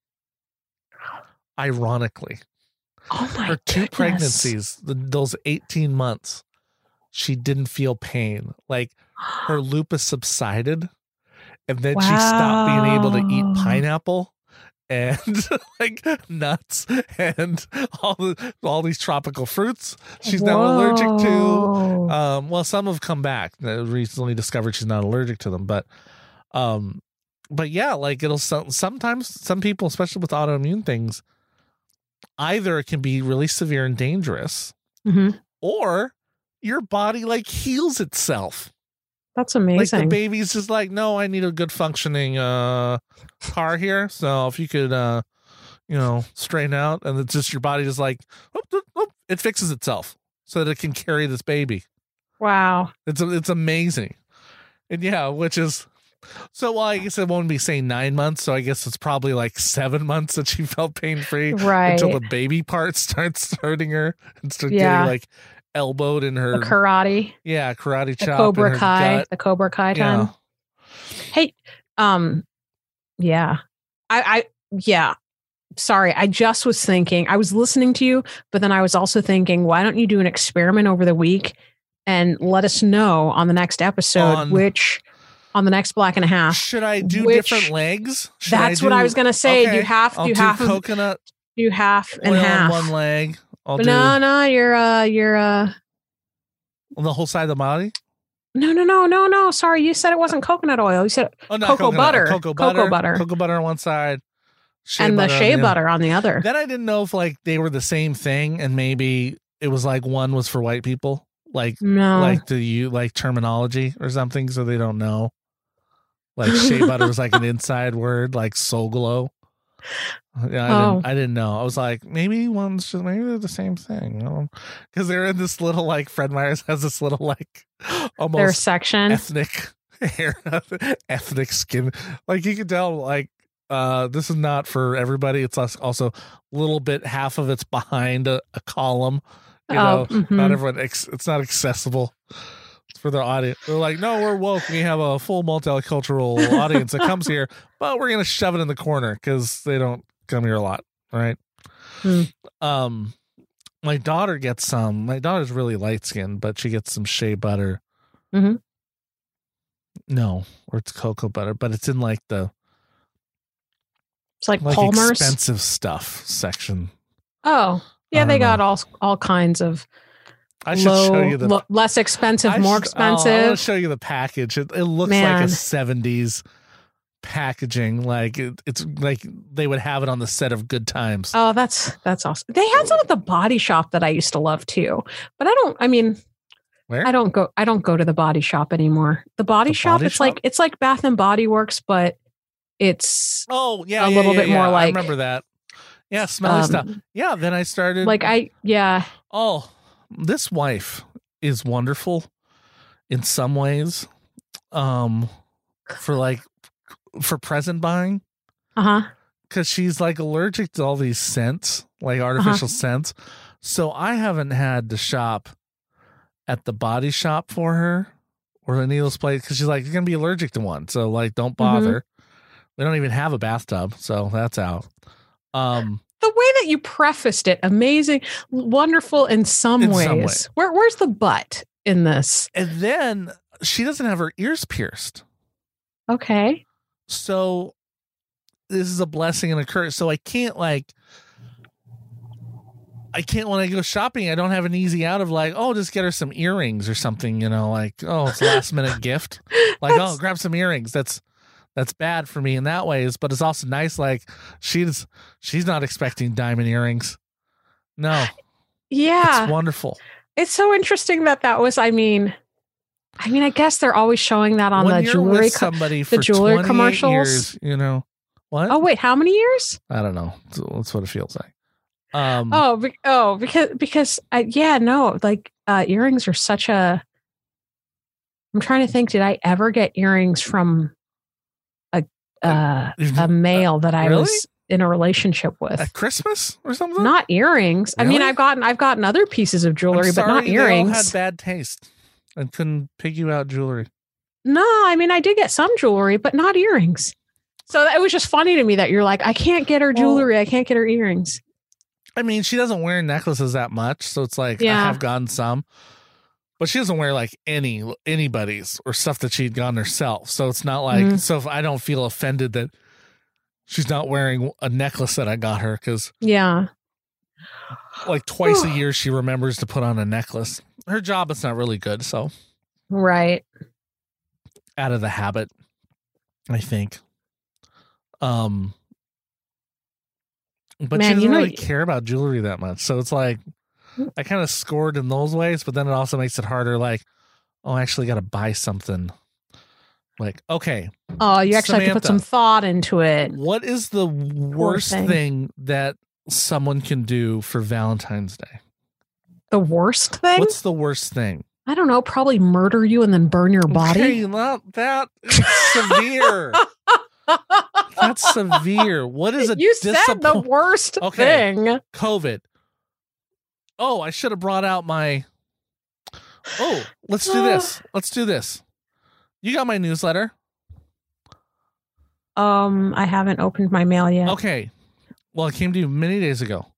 Ironically, Oh, my her two goodness. pregnancies, the, those eighteen months, she didn't feel pain. Like her lupus subsided, and then she stopped being able to eat Wow. pineapple and like nuts and all the, all these tropical fruits. She's now allergic to. Whoa. Um, well, some have come back. I recently discovered she's not allergic to them, but, um, but yeah, like it'll so- sometimes some people, especially with autoimmune things, either it can be really severe and dangerous, Mhm. or your body like heals itself. That's Like amazing. the baby's just like, no, I need a good functioning uh car here. So if you could, uh, you know, straighten out, and it's just your body just like, whoop, whoop, whoop, it fixes itself so that it can carry this baby. Wow. It's it's amazing, and yeah, which is so. Well, I guess I won't be saying nine months, so I guess it's probably like seven months that she felt pain free Right. until the baby part starts hurting her and starts Yeah. getting like elbowed in her The karate, yeah karate the chop in Cobra her Kai, gut. the Cobra Kai time. Yeah. Hey, um, yeah, I, I, yeah. Sorry, I just was thinking. I was listening to you, but then I was also thinking, why don't you do an experiment over the week and let us know on the next episode, On- which on the next Black and a Half. Should I do Which- different legs? Should That's what do- I was gonna say. Do Okay, you have I'll do you do have coconut do half and oil half? on one leg. I'll But do no, no, you're uh, you're uh, on the whole side of the body. no, no, no, no, no. Sorry, you said it wasn't coconut oil. You said Oh, not Cocoa coconut, butter. cocoa Cocoa butter, butter. cocoa butter on one side, shea and the butter on shea other. butter on the other. Then I didn't know if like they were the same thing, and maybe it was like one was for white people, like No, like the you like terminology or something, so they don't know. Like shea butter was like an inside word, like Soul Glow. Yeah, I, Oh. didn't, I didn't know. I was like, maybe one's just maybe they're the same thing, because they're in this little like Fred Meyers has this little like their almost section. ethnic hair, ethnic skin. Like you can tell, like uh, this is not for everybody. It's als- also a little bit half of it's behind a, a column. You know, Oh, mhm. not everyone. Ex- it's not accessible. It's for their audience. They're like, no, we're woke. We have a full multicultural audience that comes here, but we're gonna shove it in the corner because they don't come here a lot, right? Hmm. Um, my daughter gets some. My daughter's really light skinned, but she gets some shea butter. Mhm. No, or it's cocoa butter, but it's in like the It's like, like Palmer's. expensive stuff section. Oh, I yeah, they don't got know. all all kinds of I should low, show you the lo- less expensive, I more should- oh, I want expensive. to show you the package. It, it looks like Man. a seventies packaging. Like it, it's like they would have it on the set of Good Times. Oh, that's that's awesome. They had some at the Body Shop that I used to love too, but I don't. I mean, Where? I don't go. I don't go to the Body Shop anymore. The Body The Shop. Body it's Shop? like it's like Bath and Body Works, but it's Oh yeah, a yeah, little yeah, bit yeah. more I like- remember that. Yeah, smelly um, stuff. Yeah, then I started like I yeah. Oh, this wife is wonderful in some ways. Um, for like for present buying, Uh huh. because she's like allergic to all these scents, like artificial scents. So I haven't had to shop at the Body Shop for her or any of those places because she's like, you're gonna be allergic to one, so like don't bother. We don't even have a bathtub, so that's out. Um, The way that you prefaced it, amazing, wonderful in some In ways. some way. Where where's the butt in this? and then she doesn't have her ears pierced. Okay. So this is a blessing and a curse. So I can't like I can't, when I go shopping, I don't have an easy out of like, oh, just get her some earrings or something, you know, like, oh, it's a last minute gift. Like, That's- oh, grab some earrings. That's, that's bad for me in that ways, but it's also nice. Like she's, she's not expecting diamond earrings. No. Yeah. It's wonderful. It's so interesting that that was, I mean, I mean, I guess they're always showing that on when the you're jewelry, with co- somebody the for jewelry twenty-eight commercials. years, you know what? Oh, wait, how many years? I don't know. That's what it feels like. Um, Oh, be- oh, because, because I, yeah, no, like uh, earrings are such a, I'm trying to think, did I ever get earrings from a, uh, a male that I Really? was in a relationship with? at Christmas or something? Not earrings. I mean, Really? I've gotten, I've gotten other pieces of I'm jewelry, but not sorry, they all earrings. had bad taste and couldn't pick you out jewelry. No, I mean, I did get some jewelry, but not earrings. So it was just funny to me that you're like, I can't get her Well- jewelry. I can't get her earrings. I mean, she doesn't wear necklaces that much, so it's like I Yeah. have gotten some, but she doesn't wear like any anybody's or stuff that she'd gotten herself. So it's not like Mhm. so. If I don't feel offended that she's not wearing a necklace that I got her because Yeah. like twice a year she remembers to put on a necklace. Her job is not really good, so Right. out of the habit, I think. Um. But Man, she doesn't you know- really care about jewelry that much. So it's like, I kind of scored in those ways, but then it also makes it harder. Like, oh, I actually got to buy something. Like, okay, Oh, you actually have to put Samantha. some thought into it. what is the worst thing. thing that someone can do for Valentine's Day? The worst thing? What's the worst thing? I don't know. Probably murder you and then burn your body. Okay, not that it's severe. That's severe. What is a You said the disappoint- worst Okay. thing. COVID. Oh, I should have brought out my. Oh, let's do this. Let's do this. You got my newsletter. Um, I haven't opened my mail yet. Okay. Well, it came to you many days ago.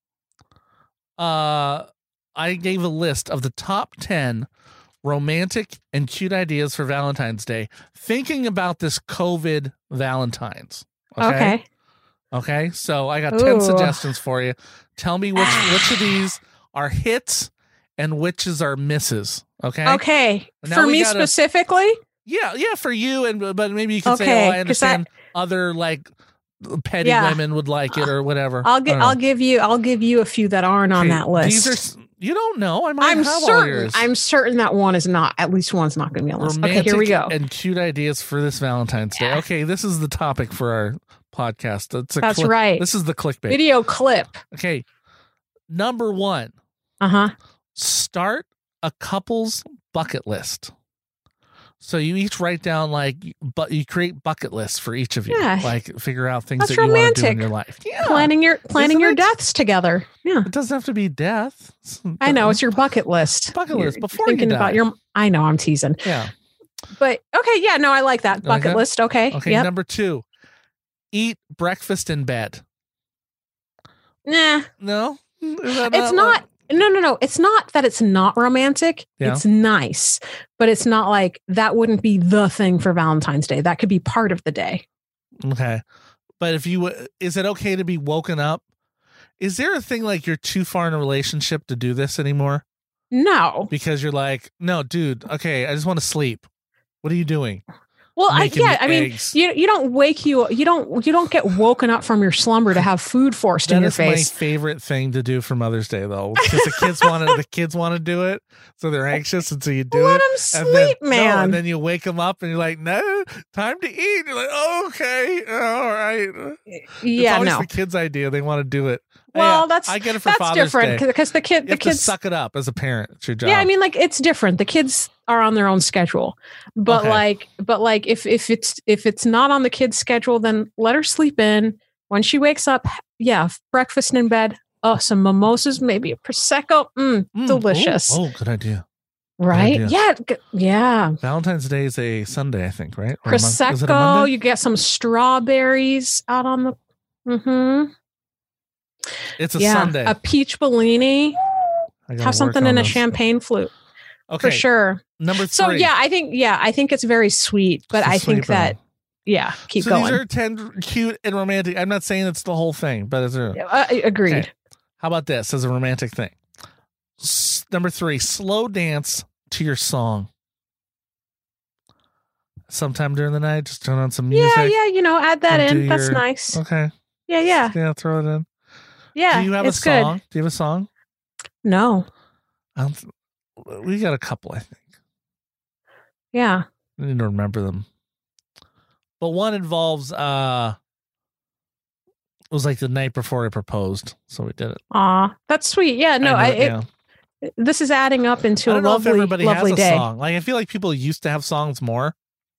Uh, I gave a list of the top ten romantic and cute ideas for Valentine's Day, thinking about this COVID Valentine's. Okay. Okay. Okay. So I got ten Ooh. suggestions for you. Tell me which which of these are hits and whiches are misses. Okay. Okay. Now For we me gotta- specifically? Yeah, yeah, for you, and but maybe you can say, Okay, "Oh, I 'cause I- understand other like petty Yeah. women would like it or whatever." I'll I get don't know. I'll give you I'll give you a few that aren't on Okay, that list. These are s- you don't know. I might I'm have all certain. yours. I'm certain that one is not. At least one's not going to be on the list. Romantic Okay, here we go. and cute ideas for this Valentine's Day. Yeah. Okay, this is the topic for our podcast. It's a That's clip- right. This is the clickbait. Video clip. Okay, number one: Uh huh. start a couple's bucket list. So you each write down like, but you create bucket lists for each of you. Yeah. Like figure out things That's that you want to do in romantic. your life. Yeah. Planning your planning Isn't your it? deaths together. Yeah. It doesn't have to be death. It's- I know it's your bucket list. Bucket You're list before you thinking die. about your. I know I'm teasing, Yeah. but okay, yeah, no, I like that You like bucket that? list. Okay, Okay. yep. Number two, eat breakfast in bed. Nah, No, Is that it's not. No, no, no. It's not that it's not romantic. Yeah. It's nice, but it's not like that wouldn't be the thing for Valentine's Day. That could be part of the day. Okay. But if you, is it okay to be woken up? Is there a thing like you're too far in a relationship to do this anymore? No. Because you're like, no, dude, okay, I just want to sleep. What are you doing? Well, I, Making yeah, me I mean, eggs. you you don't wake you you don't you don't get woken up from your slumber to have food forced in That your is my face. favorite thing to do for Mother's Day, though, because the kids want to. The kids want to do it, so they're anxious, and so you do Let it. them And then, sleep, no, man. and then you wake them up, and you're like, "No, time to eat." You're like, oh, "Okay, all right." It's yeah, always no. the kids' idea; they want to do it. Well, Yeah, that's I get it for that's Father's different Day. because the kid You the have to kids suck it up as a parent. It's your job. yeah, I mean, like it's different. The kids are on their own schedule, but Okay. like, but like, if if it's if it's not on the kid's schedule, then let her sleep in. When she wakes up, yeah, breakfast in bed. Oh, some mimosas, maybe a prosecco. Mm, Mm, delicious, Oh, oh, good idea. right? idea. Yeah, g- yeah. Valentine's Day is a Sunday, I think, right? Or a mon- is it a Prosecco. Monday? You get some strawberries out on the. Mm-hmm. It's a Yeah, Sunday. a peach Bellini. I gotta Have something work in on a this. champagne flute Okay, for sure. number three. So yeah, I think yeah, I think it's very sweet, but So I think sweet, that though. yeah, keep so going. these are ten cute and romantic. I'm not saying it's the whole thing, but it's a, Uh, agreed. Okay. How about this as a romantic thing? S- number three, slow dance to your song. Sometime during the night, just turn on some music. Yeah, yeah, you know, add that and in. do That's your- nice. Okay. Yeah, yeah, Yeah, throw it in. yeah. Do you have it's a song? good. Do you have a song? No. I don't th- we got a couple, I think. Yeah. I need to remember them. But one involves uh it was like the night before I proposed, so we did it. Aw, that's sweet. Yeah, no, know I, it, it, yeah. this is adding up into I a don't know if lovely, everybody lovely has a day. song. Like I feel like people used to have songs more.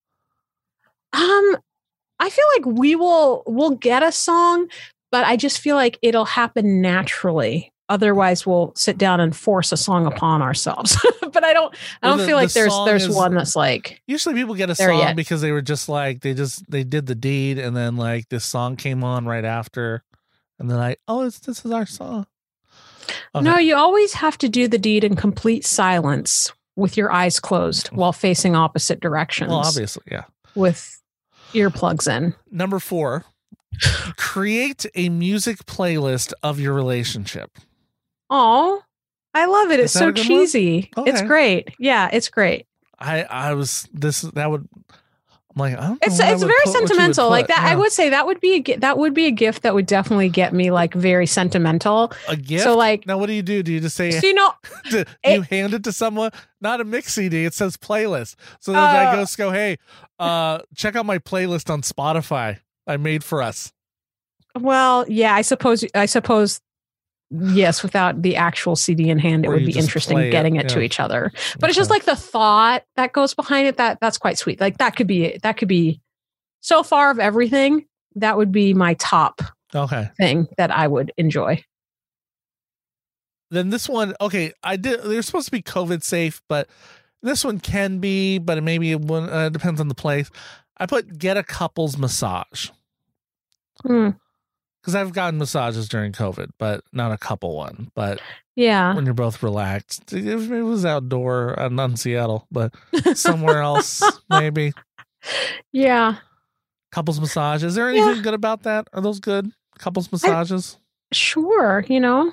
Um, I feel like we will we'll get a song, but I just feel like it'll happen naturally. Otherwise, we'll sit down and force a song upon ourselves. But I don't. I Well, don't the- feel like the there's song there's is- one that's like Usually people get a There song yet. because they were just like they just they did the deed and then like this song came on right after and then like, oh, it's this is our song. Okay. no. You always have to do the deed in complete silence with your eyes closed while facing opposite directions. Well, obviously, yeah. with earplugs in. Number four, create a music playlist of your relationship. Oh, I love it. Is It's that so a good one? cheesy. It's Okay. great. Yeah, it's great. I I was this that would I'm like I don't know It's what I it's would very put- what you would sentimental. Like put. that, I Yeah. would say that would be a, gi- that would be a gift that would definitely get me like very sentimental. a gift. So like, Now what do you do? Do you just say so, you know, do it- you hand it to someone? Not a mix C D. It says playlist. So then I Uh, go go, hey, uh, check out my playlist on Spotify. I made for us. well, yeah, I suppose I suppose yes, without the actual C D in hand, it Or would you be just interesting play it, getting it, to yeah. each other. But it's just Okay. like the thought that goes behind it. That that's quite sweet. Like that could be that could be so far of everything. That would be my top Okay. thing that I would enjoy. Then this one, okay, I did. They're supposed to be COVID safe, but this one can be, but maybe it wouldn't, uh, depends on the place. I put get a couples massage Hmm. because I've gotten massages during COVID, but not a couple one. But Yeah. when you're both relaxed, it it was outdoor, uh, not in Seattle, but somewhere else, maybe. Yeah. Couples massage. Is there anything good about that? Are those good? Couples massages? Sure. You know.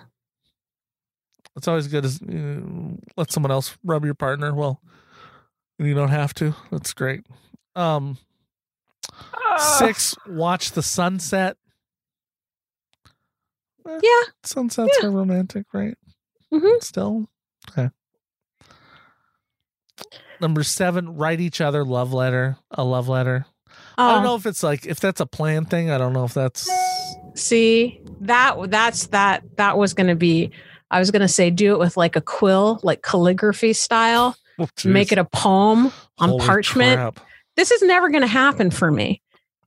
It's always good to uh, let someone else rub your partner. Well, you don't have to. That's great. Um, six, watch the sunset. Eh, Yeah. Sunsets Yeah. are romantic, right? Mhm. Still? Okay. Number seven, write each other love letter, a love letter. I Oh, don't know if it's like, if that's a planned thing. I don't know if that's. see that that's that that was going to be. I was going to say do it with like a quill, like calligraphy style. Oh, Make it a poem on Holy parchment. crap. This is never going to happen for me.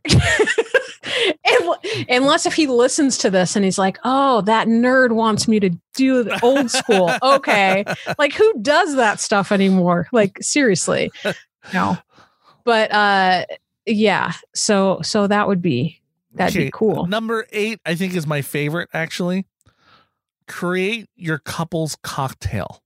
And- Unless if he listens to this and he's like, oh, that nerd wants me to do the old school. Okay. Like who does that stuff anymore? Like seriously. No. But uh yeah. So so that would be that'd Okay, be cool. Number eight, I think, is my favorite, actually. Create your couple's cocktail.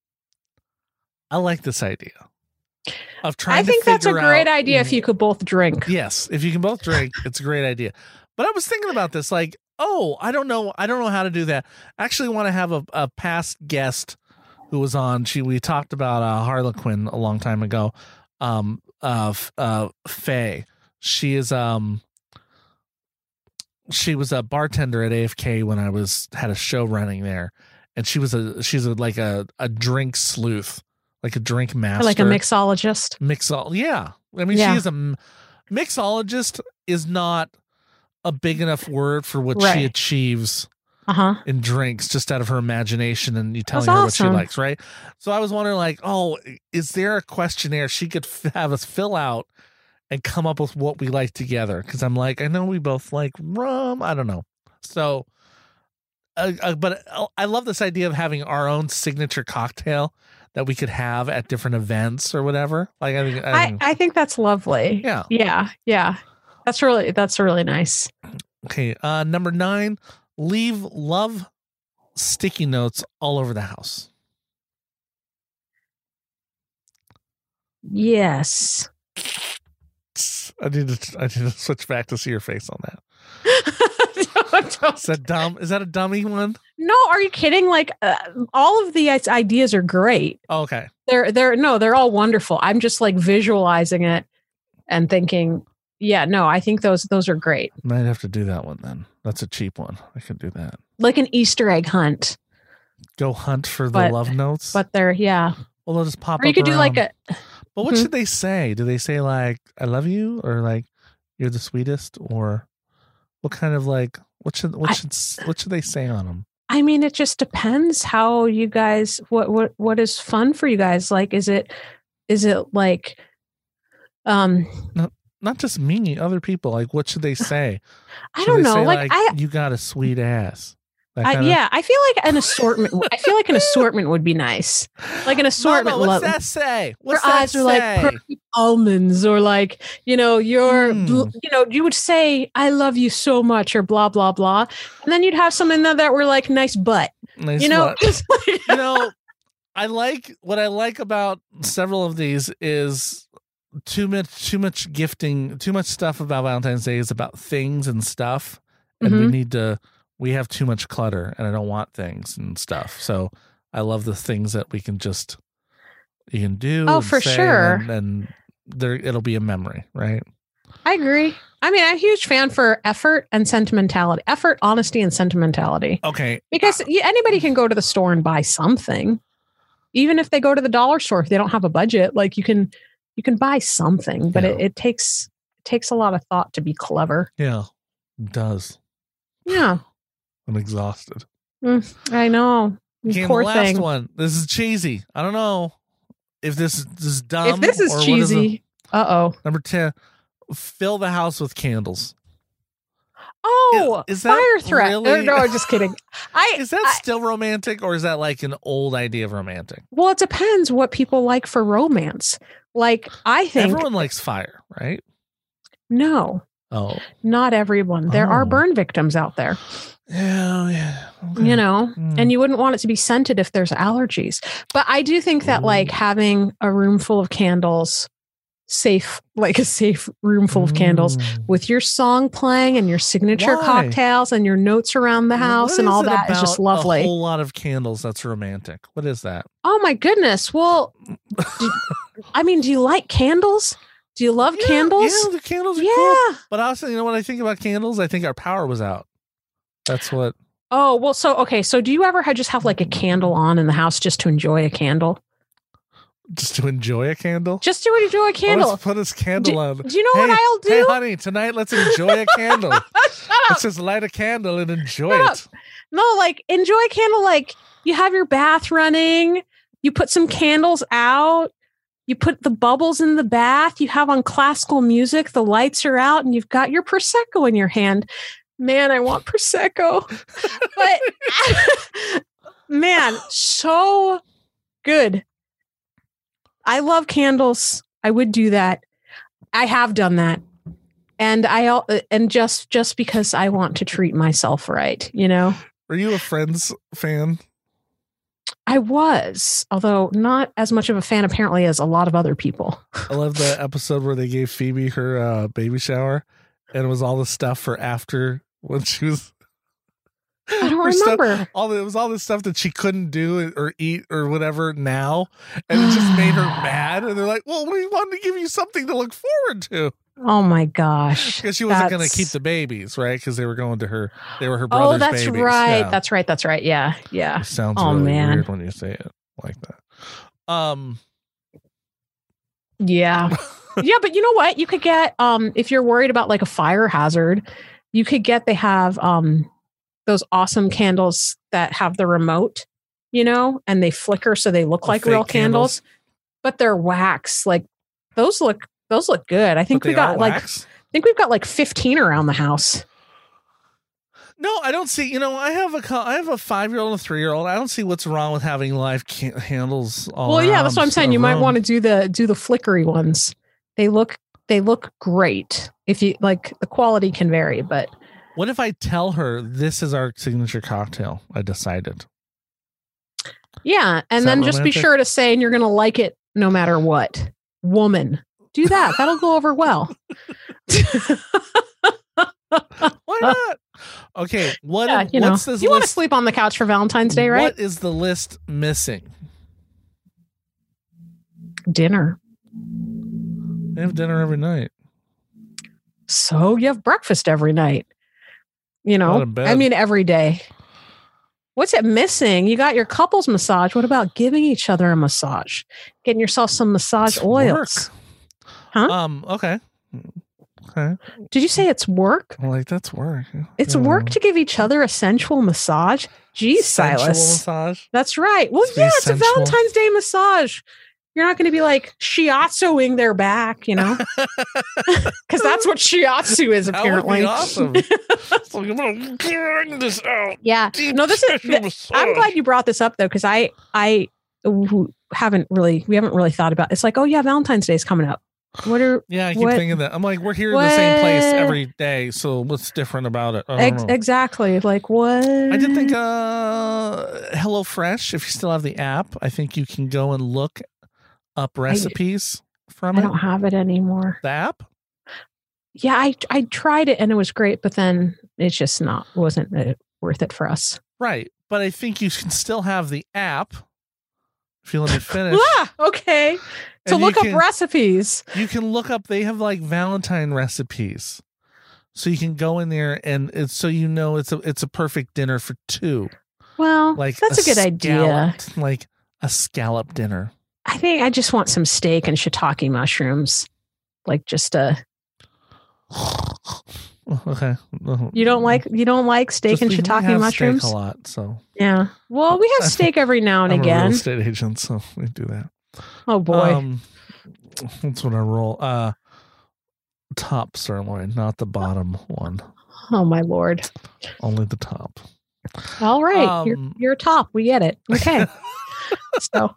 I like this idea of trying I think to that's a figure great out- idea if you could both drink. Yes, if you can both drink, it's a great idea. But I was thinking about this, like, oh, I don't know, I don't know how to do that. I actually want to have a, a past guest who was on. She we talked about uh, Harlequin a long time ago. Um, uh, F- uh, Faye. She is um. She was a bartender at A F K when I was had a show running there, and she was a she's a, like a a drink sleuth, like a drink master, Like a mixologist. Mixol, yeah. I mean, Yeah. she is a m- mixologist. Is not a big enough word for what she Right. achieves Uh-huh. in drinks, just out of her imagination and you telling That's her what she awesome. likes, right? So I was wondering, like, oh, is there a questionnaire she could f- have us fill out and come up with what we like together? Because I'm like, I know we both like rum. I don't know. So, uh, uh, but I love this idea of having our own signature cocktail that we could have at different events or whatever. Like, I think, I I, think I think that's lovely. yeah. Yeah. Yeah. That's really that's really nice. Okay. Uh, number nine, leave love sticky notes all over the house. Yes. I need to. I need to switch back to see your face on that. Don't- Is that dumb? Is that a dummy one? no, are you kidding? Like uh, all of the ideas are great. Okay. They're they're no, they're all wonderful. I'm just like visualizing it and thinking, yeah, no, I think those those are great. Might have to do that one then. That's a cheap one. I could do that. Like an Easter egg hunt. Go hunt for the But- love notes. But they're yeah. well, they'll just pop Or you up could do like around. a But what Mhm. should they say? Do they say like "I love you" or like "You're the sweetest"? Or what kind of like what should what I- should what should they say on them? I mean, it just depends how you guys what what what is fun for you guys. Like, is it is it like um Not just me, other people. Like, what should they say? I Should don't they know. say, Like, I, you got a sweet ass. That I kinda- yeah, I feel like an assortment. I feel like an assortment would be nice. Like an assortment. Mama, what's lo- that say? Your What's that eyes are like say? perfect almonds, or like you know, your Hmm. bl- you know, you would say, "I love you so much," or blah blah blah, and then you'd have some in there that were like nice butt. Nice You know, butt. just like- you know, I like what I like about several of these is too much too much gifting, too much stuff about Valentine's Day is about things and stuff. And we Mhm. need to we have too much clutter and I don't want things and stuff. So I love the things that we can just you can do. Oh, and for say sure. And, and there it'll be a memory, right? I agree. I mean, I'm a huge fan for effort and sentimentality, effort, honesty, and sentimentality. Okay. Because y- anybody can go to the store and buy something, even if they go to the dollar store if they don't have a budget. Like you can, you can buy something, but it, Yeah. it takes it takes a lot of thought to be clever. Yeah. It does. Yeah, I'm exhausted. I know. You Okay, and poor the last thing. one. This is cheesy. I don't know if this, this is dumb. If this is or what it? cheesy, uh oh. Number ten, fill the house with candles. Oh, Is- is that fire threat. really- No, no, just kidding. I, Is that I still romantic or is that like an old idea of romantic? well, it depends what people like for romance. Like I think Everyone likes fire, right? no, Oh. not everyone. There are Oh. burn victims out there. Yeah, yeah. Okay. You know, Mm. and you wouldn't want it to be scented if there's allergies. But I do think that like Ooh. having a room full of candles, safe, like a safe room full of candles Mm. with your song playing and your signature Why? cocktails and your notes around the house What and is all it that is about just lovely. A whole lot of candles that's romantic. What is that? Oh my goodness. Well, do, I mean, do you like candles? Do you love Yeah, candles? Yeah, the candles are Yeah. cool. But also, you know what I think about candles? I think our power was out. That's what. Oh, well, so, okay. So do you ever have, just have like a candle on in the house just to enjoy a candle? Just to enjoy a candle? Just to enjoy a Oh, candle. let's put this candle on. Do you know Hey, what I'll do? Hey, honey, tonight let's enjoy a candle. Shut up. Let's just light a candle and enjoy Shut it. No, like enjoy a candle. Like you have your bath running, you put some candles out, you put the bubbles in the bath, you have on classical music, the lights are out, and you've got your Prosecco in your hand. Man, I want Prosecco. But man, so good. I love candles. I would do that. I have done that. And I al- and just just because I want to treat myself right, you know. Were you a Friends fan? I was, although not as much of a fan apparently as a lot of other people. I love the episode where they gave Phoebe her uh, baby shower, and it was all the stuff for after when she was. I don't her stuff- remember. all the, it was all this stuff that she couldn't do or eat or whatever now, and it just made her mad. And they're like, "Well, we wanted to give you something to look forward to." Oh my gosh. Because she wasn't going to That's- keep the babies, right? Because they were going to her, they were her brother's Oh, that's babies. right. Yeah. That's right. That's right. Yeah. Yeah. It sounds Oh, really man. weird when you say it like that. Um, Yeah. Yeah, but you know what? You could get um if you're worried about like a fire hazard, you could get they have um those awesome candles that have the remote, you know, and they flicker so they look Oh, like fake real candles, but they're wax. Like those look those look good. I think but we they got are like wax? I think we've got like fifteen around the house. No, I don't see. You know, I have a co- I have a five year old and a three year old. I don't see what's wrong with having live can- handles. All Well, yeah, that's what I'm saying. You might want to. to do the do the flickery ones. They look they look great. If you like, the quality can vary, but What if I tell her this is our signature cocktail? I decided. yeah, and Is then that just be romantic? sure to say, and you're going to like it no matter what. Woman, do that. That'll go over well. Why not? Okay, what Yeah, you know, what's this you want to list? sleep on the couch for Valentine's Day, right? What is the list missing? Dinner. They have dinner every night. So you have breakfast every night. You Go know, to bed. I mean, every day. What's it missing? You got your couples massage. What about giving each other a massage? Getting yourself some massage It's oils. work. Huh? Um. Okay. Okay. Did you say it's work? I'm like, that's work. It's Yeah. work to give each other a sensual massage. Geez, Sensual Silas. massage. That's right. Well, To be yeah, it's sensual. a Valentine's Day massage. You're not going to be like shiatsuing their back, you know, because that's what shiatsu is That would apparently. be awesome. It's like, I'm gonna bring this out. Yeah. Deep No, this is. sexual I'm massage. glad you brought this up though, because I I who haven't really we haven't really thought about. It's like, oh yeah, Valentine's Day is coming up. What are Yeah, I keep what- thinking that. I'm like, we're here in the same place what- every day, so what's different about it? I don't ex- know. exactly like what? I did think uh HelloFresh, if you still have the app, I think you can go and look up recipes from I it. don't have it anymore. The app? Yeah, I I tried it and it was great, but then it's just not wasn't uh, worth it for us. Right. But I think you can still have the app. If you let me finish. Ah, okay. To And you look up can- recipes. You can look up, they have like Valentine recipes. So you can go in there and it's so you know it's a it's a perfect dinner for two. Well, Like that's a, good idea. scalloped- Like a scallop dinner. I think I just want some steak and shiitake mushrooms. Like just a Okay. you don't like you don't like steak Just and we shiitake have mushrooms? Steak a lot, so Yeah. Well, we have steak every now and I'm a real again. estate agent, so we do that. Oh boy. Um, that's what I roll. Uh, top sirloin, not the bottom one. Oh my lord. Only the top. All right. you're Um, you're top. We get it. Okay. So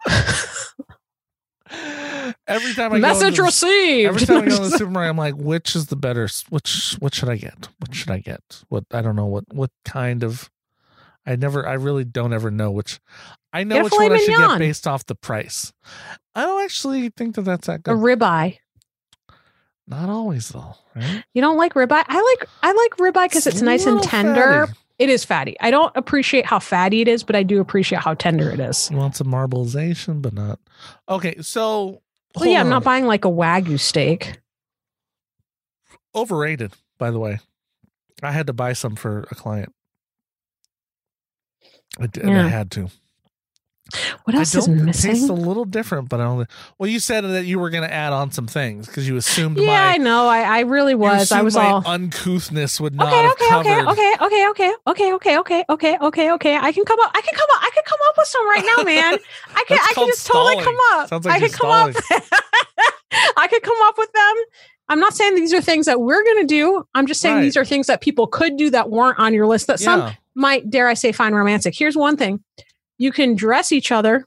Every time I message go into, received. every time I go to the supermarket, I'm like, which is the better? Which what should I get? What should I get? What I don't know what what kind of. I never. I really don't ever know which. I know Get a which filet one I should get mignon. based off the price. I don't actually think that that's that a good. ribeye. Not always though, right? You don't like ribeye? I like I like ribeye because it's a nice and little tender. fatty. It is fatty. I don't appreciate how fatty it is, but I do appreciate how tender it is. You want some marbleization, but not. Okay, so. Well, yeah, hold I'm not on. buying like a Wagyu steak. Overrated, by the way. I had to buy some for a client. I did, and I Yeah. had to. What else I is don't, It missing? tastes a little different, but I don't. Well, you said that you were going to add on some things because you assumed Yeah, my. I know. I, I really you was. I assumed was my all uncouthness would not okay, have okay, covered. okay, okay, okay, okay, okay, okay, okay, okay, okay, okay. I can come up. I can come up. I can come up with some right now, man. I can. That's I can called just totally stalling. come up. Sounds like I you're can come up. I could come up with them. I'm not saying these are things that we're going to do. I'm just saying Right. these are things that people could do that weren't on your list. That some Yeah. might, dare I say, find romantic. Here's one thing: you can dress each other.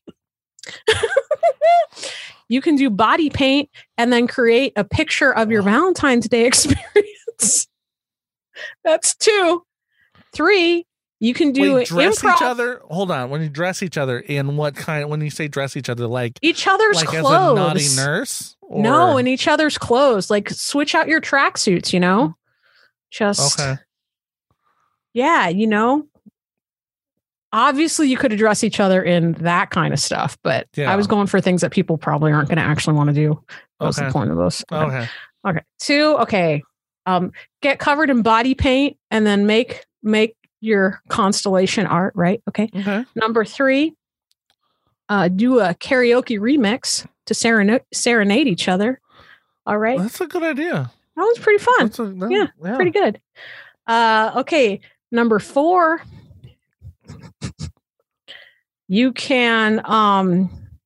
You can do body paint and then create a picture of your Valentine's Day experience. That's two. Three, you can do Wait, dress improv. each other. Hold on. When you dress each other, in what kind? When you say dress each other, like Each other's like clothes. as a naughty nurse? Or, No, in each other's clothes. Like switch out your tracksuits, you know? Just okay. yeah, you know. Obviously, you could address each other in that kind of stuff, but Yeah. I was going for things that people probably aren't going to actually want to do. That's Okay. the point of those. Okay. Okay. Two, okay. Um, get covered in body paint and then make make your constellation art, right? Okay. Okay. Number three, uh, do a karaoke remix to serenade serenade each other. All right. That's a good idea. That was pretty fun. That's a, that- Yeah, Pretty good. Uh, okay. Number four, you can um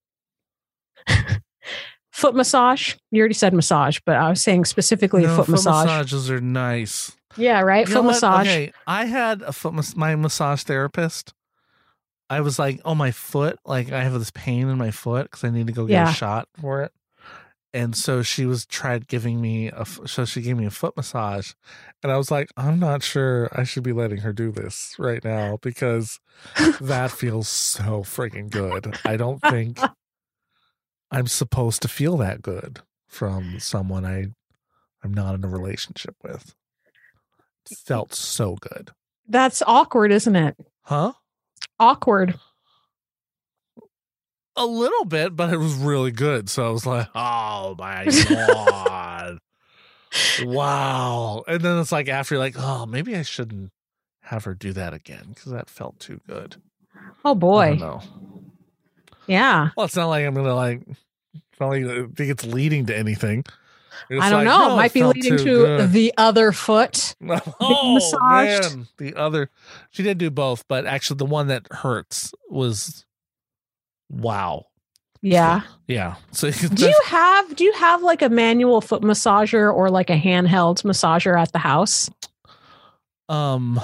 foot massage. You already said massage, but I was saying specifically No, foot, massage. massages are nice. Yeah, right. You know Foot what? massage. Okay, I had a foot mas- my massage therapist. I was like, oh, my foot, like I have this pain in my foot because I need to go get Yeah. a shot for it. And so she was tried giving me a, f- so she gave me a foot massage, and I was like, I'm not sure I should be letting her do this right now because that feels so freaking good. I don't think I'm supposed to feel that good from someone I I'm not in a relationship with. felt so good. That's awkward, isn't it? Huh? Awkward. A little bit, but it was really good. So I was like, oh my God. Wow. And then it's like after you're like, oh, maybe I shouldn't have her do that again because that felt too good. Oh boy. No. Yeah. Well, it's not like I'm gonna like. It's not like I think it's leading to anything. It's I don't like, know. no, It might be felt leading too to good. the other foot. Oh massaged. man, the other. She did do both, but actually, the one that hurts was. Wow. Yeah. Yeah. So Do you have do you have like a manual foot massager or like a handheld massager at the house? Um.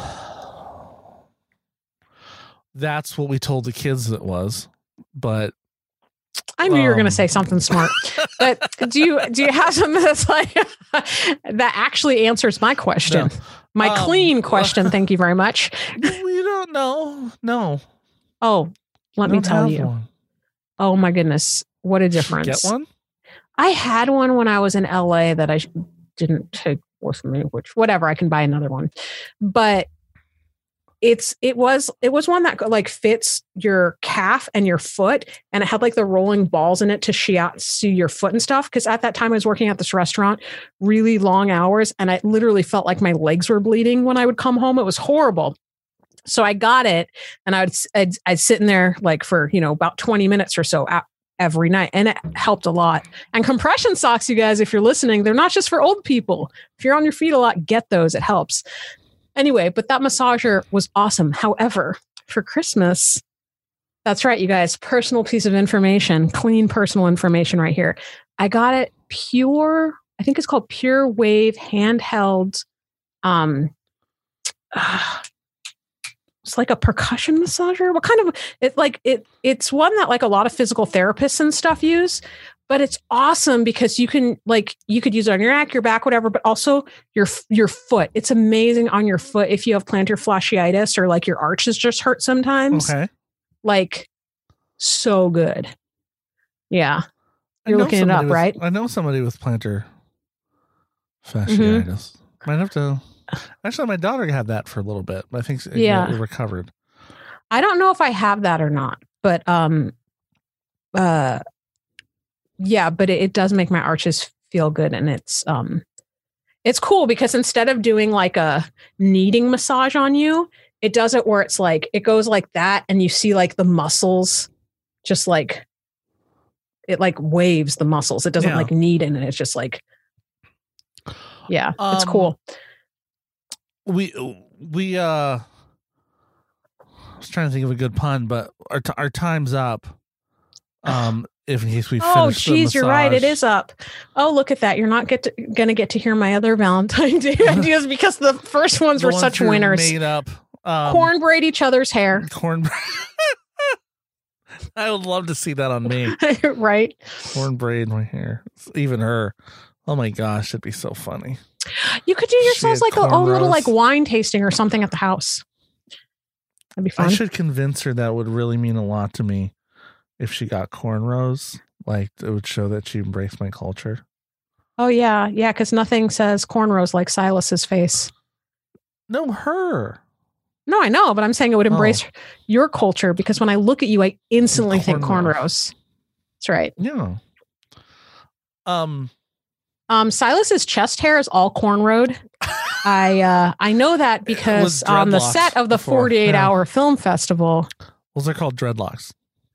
That's what we told the kids it was, but I knew you were going to Um, say something smart. But do you do you have something that's like that actually answers my question? No. My Um, clean question, thank you very much. we don't know. No. Oh, let we me don't tell have you. one. Oh my goodness, what a Did you difference. Get one? I had one when I was in L A that I sh- didn't take with me, which whatever, I can buy another one. But it's it was it was one that like fits your calf and your foot, and it had like the rolling balls in it to shiatsu your foot and stuff. Because at that time I was working at this restaurant, really long hours, and I literally felt like my legs were bleeding when I would come home. It was horrible. So I got it, and I would I'd, I'd sit in there like for you know about twenty minutes or so a- every night, and it helped a lot. And compression socks, you guys, if you're listening, they're not just for old people. If you're on your feet a lot, get those. It helps. Anyway, but that massager was awesome. However, for Christmas, that's right, you guys, personal piece of information, clean personal information right here. I got it pure, I think it's called Pure Wave handheld. Um, uh, it's like a percussion massager. What kind of it like it? It's one that like a lot of physical therapists and stuff use. But it's awesome because you can like you could use it on your neck, your back, whatever, but also your your foot. It's amazing on your foot if you have plantar fasciitis or like your arches just hurt sometimes. Okay. Like so good. Yeah. I You're know looking it somebody up, with- right? I know somebody with plantar fasciitis. Might have to. Actually, my daughter had that for a little bit, but I think it, Yeah. it recovered. I don't know if I have that or not, but um uh yeah, but it, it does make my arches feel good, and it's um it's cool because instead of doing like a kneading massage on you, it does it where it's like it goes like that and you see like the muscles just like it like waves the muscles. It doesn't Yeah. like knead in it. It's just like yeah, it's Um, cool. We we uh I was trying to think of a good pun, but our t- our time's up. Um if in case we Oh, finish the geez, you're right. It massage. is up. Oh, look at that. You're not get to, gonna get to hear my other Valentine's Day ideas because the first ones The were ones such you winners. Made up. Um, Corn braid each other's hair. Corn. I would love to see that on me. Right. Corn braid my hair. Even her. Oh my gosh, it'd be so funny. You could do She yourselves had like a own little cornrows. like wine tasting or something at the house. That'd be I fun. should convince her that would really mean a lot to me if she got cornrows. Like it would show that she embraced my culture. Oh yeah, yeah, because nothing says cornrows like Silas's face. No, her. No, I know, but I'm saying it would embrace your culture because when I look at you, I instantly think Cornrows. cornrows. That's right. Yeah. Um. Um, Silas's chest hair is all cornrowed. I uh, I know that because was on the dreadlocks set of the before, forty-eight yeah. hour film festival, Those are called dreadlocks.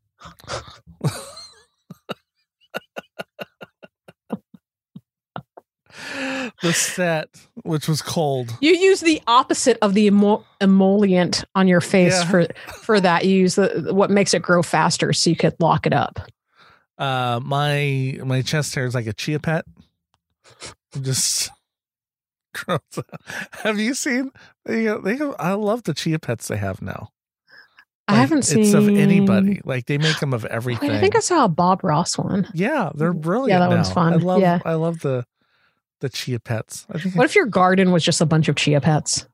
The set, which was cold. you use the opposite of the emo- emollient on your face Yeah. for for that. You use the what makes it grow faster so you could lock it up. Uh, my my chest hair is like a chia pet. It just grows out. Have you seen? They have, they have. I love the chia pets they have now. I Like, haven't seen It's of anybody. Like they make them of everything. Wait, I think I saw a Bob Ross one. Yeah, they're brilliant. Yeah, that now. one's fun. I love. Yeah. I love the the chia pets. I think. What if your garden was just a bunch of chia pets?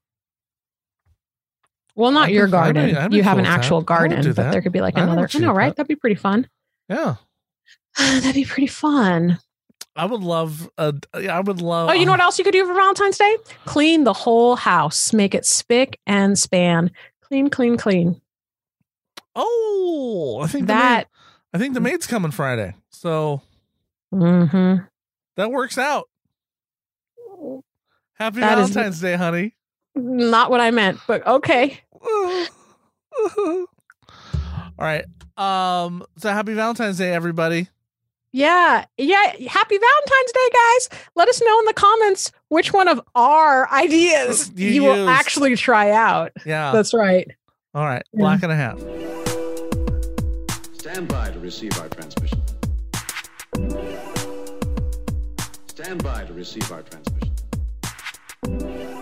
Well, not I'd be- your I'd be- garden. I'd be you have cool an with that. actual I would garden, do but that. there could be like I know another. a I chia know, right? pet. That'd be pretty fun. Yeah. That'd be pretty fun. I would love. Uh, I would love. Oh, you know what else you could do for Valentine's Day? Clean the whole house. Make it spick and span. Clean, clean, clean. Oh, I think that. The maid, I think the maid's coming Friday, so Mm-hmm. that works out. Happy That is- Valentine's Day, honey. Not what I meant, but okay. All right. Um. So happy Valentine's Day, everybody. Yeah. Yeah. Happy Valentine's Day, guys. Let us know in the comments which one of our ideas You you, will used. actually try out. Yeah. That's right. All right. Yeah. Black and a half. Stand by to receive our transmission. Stand by to receive our transmission.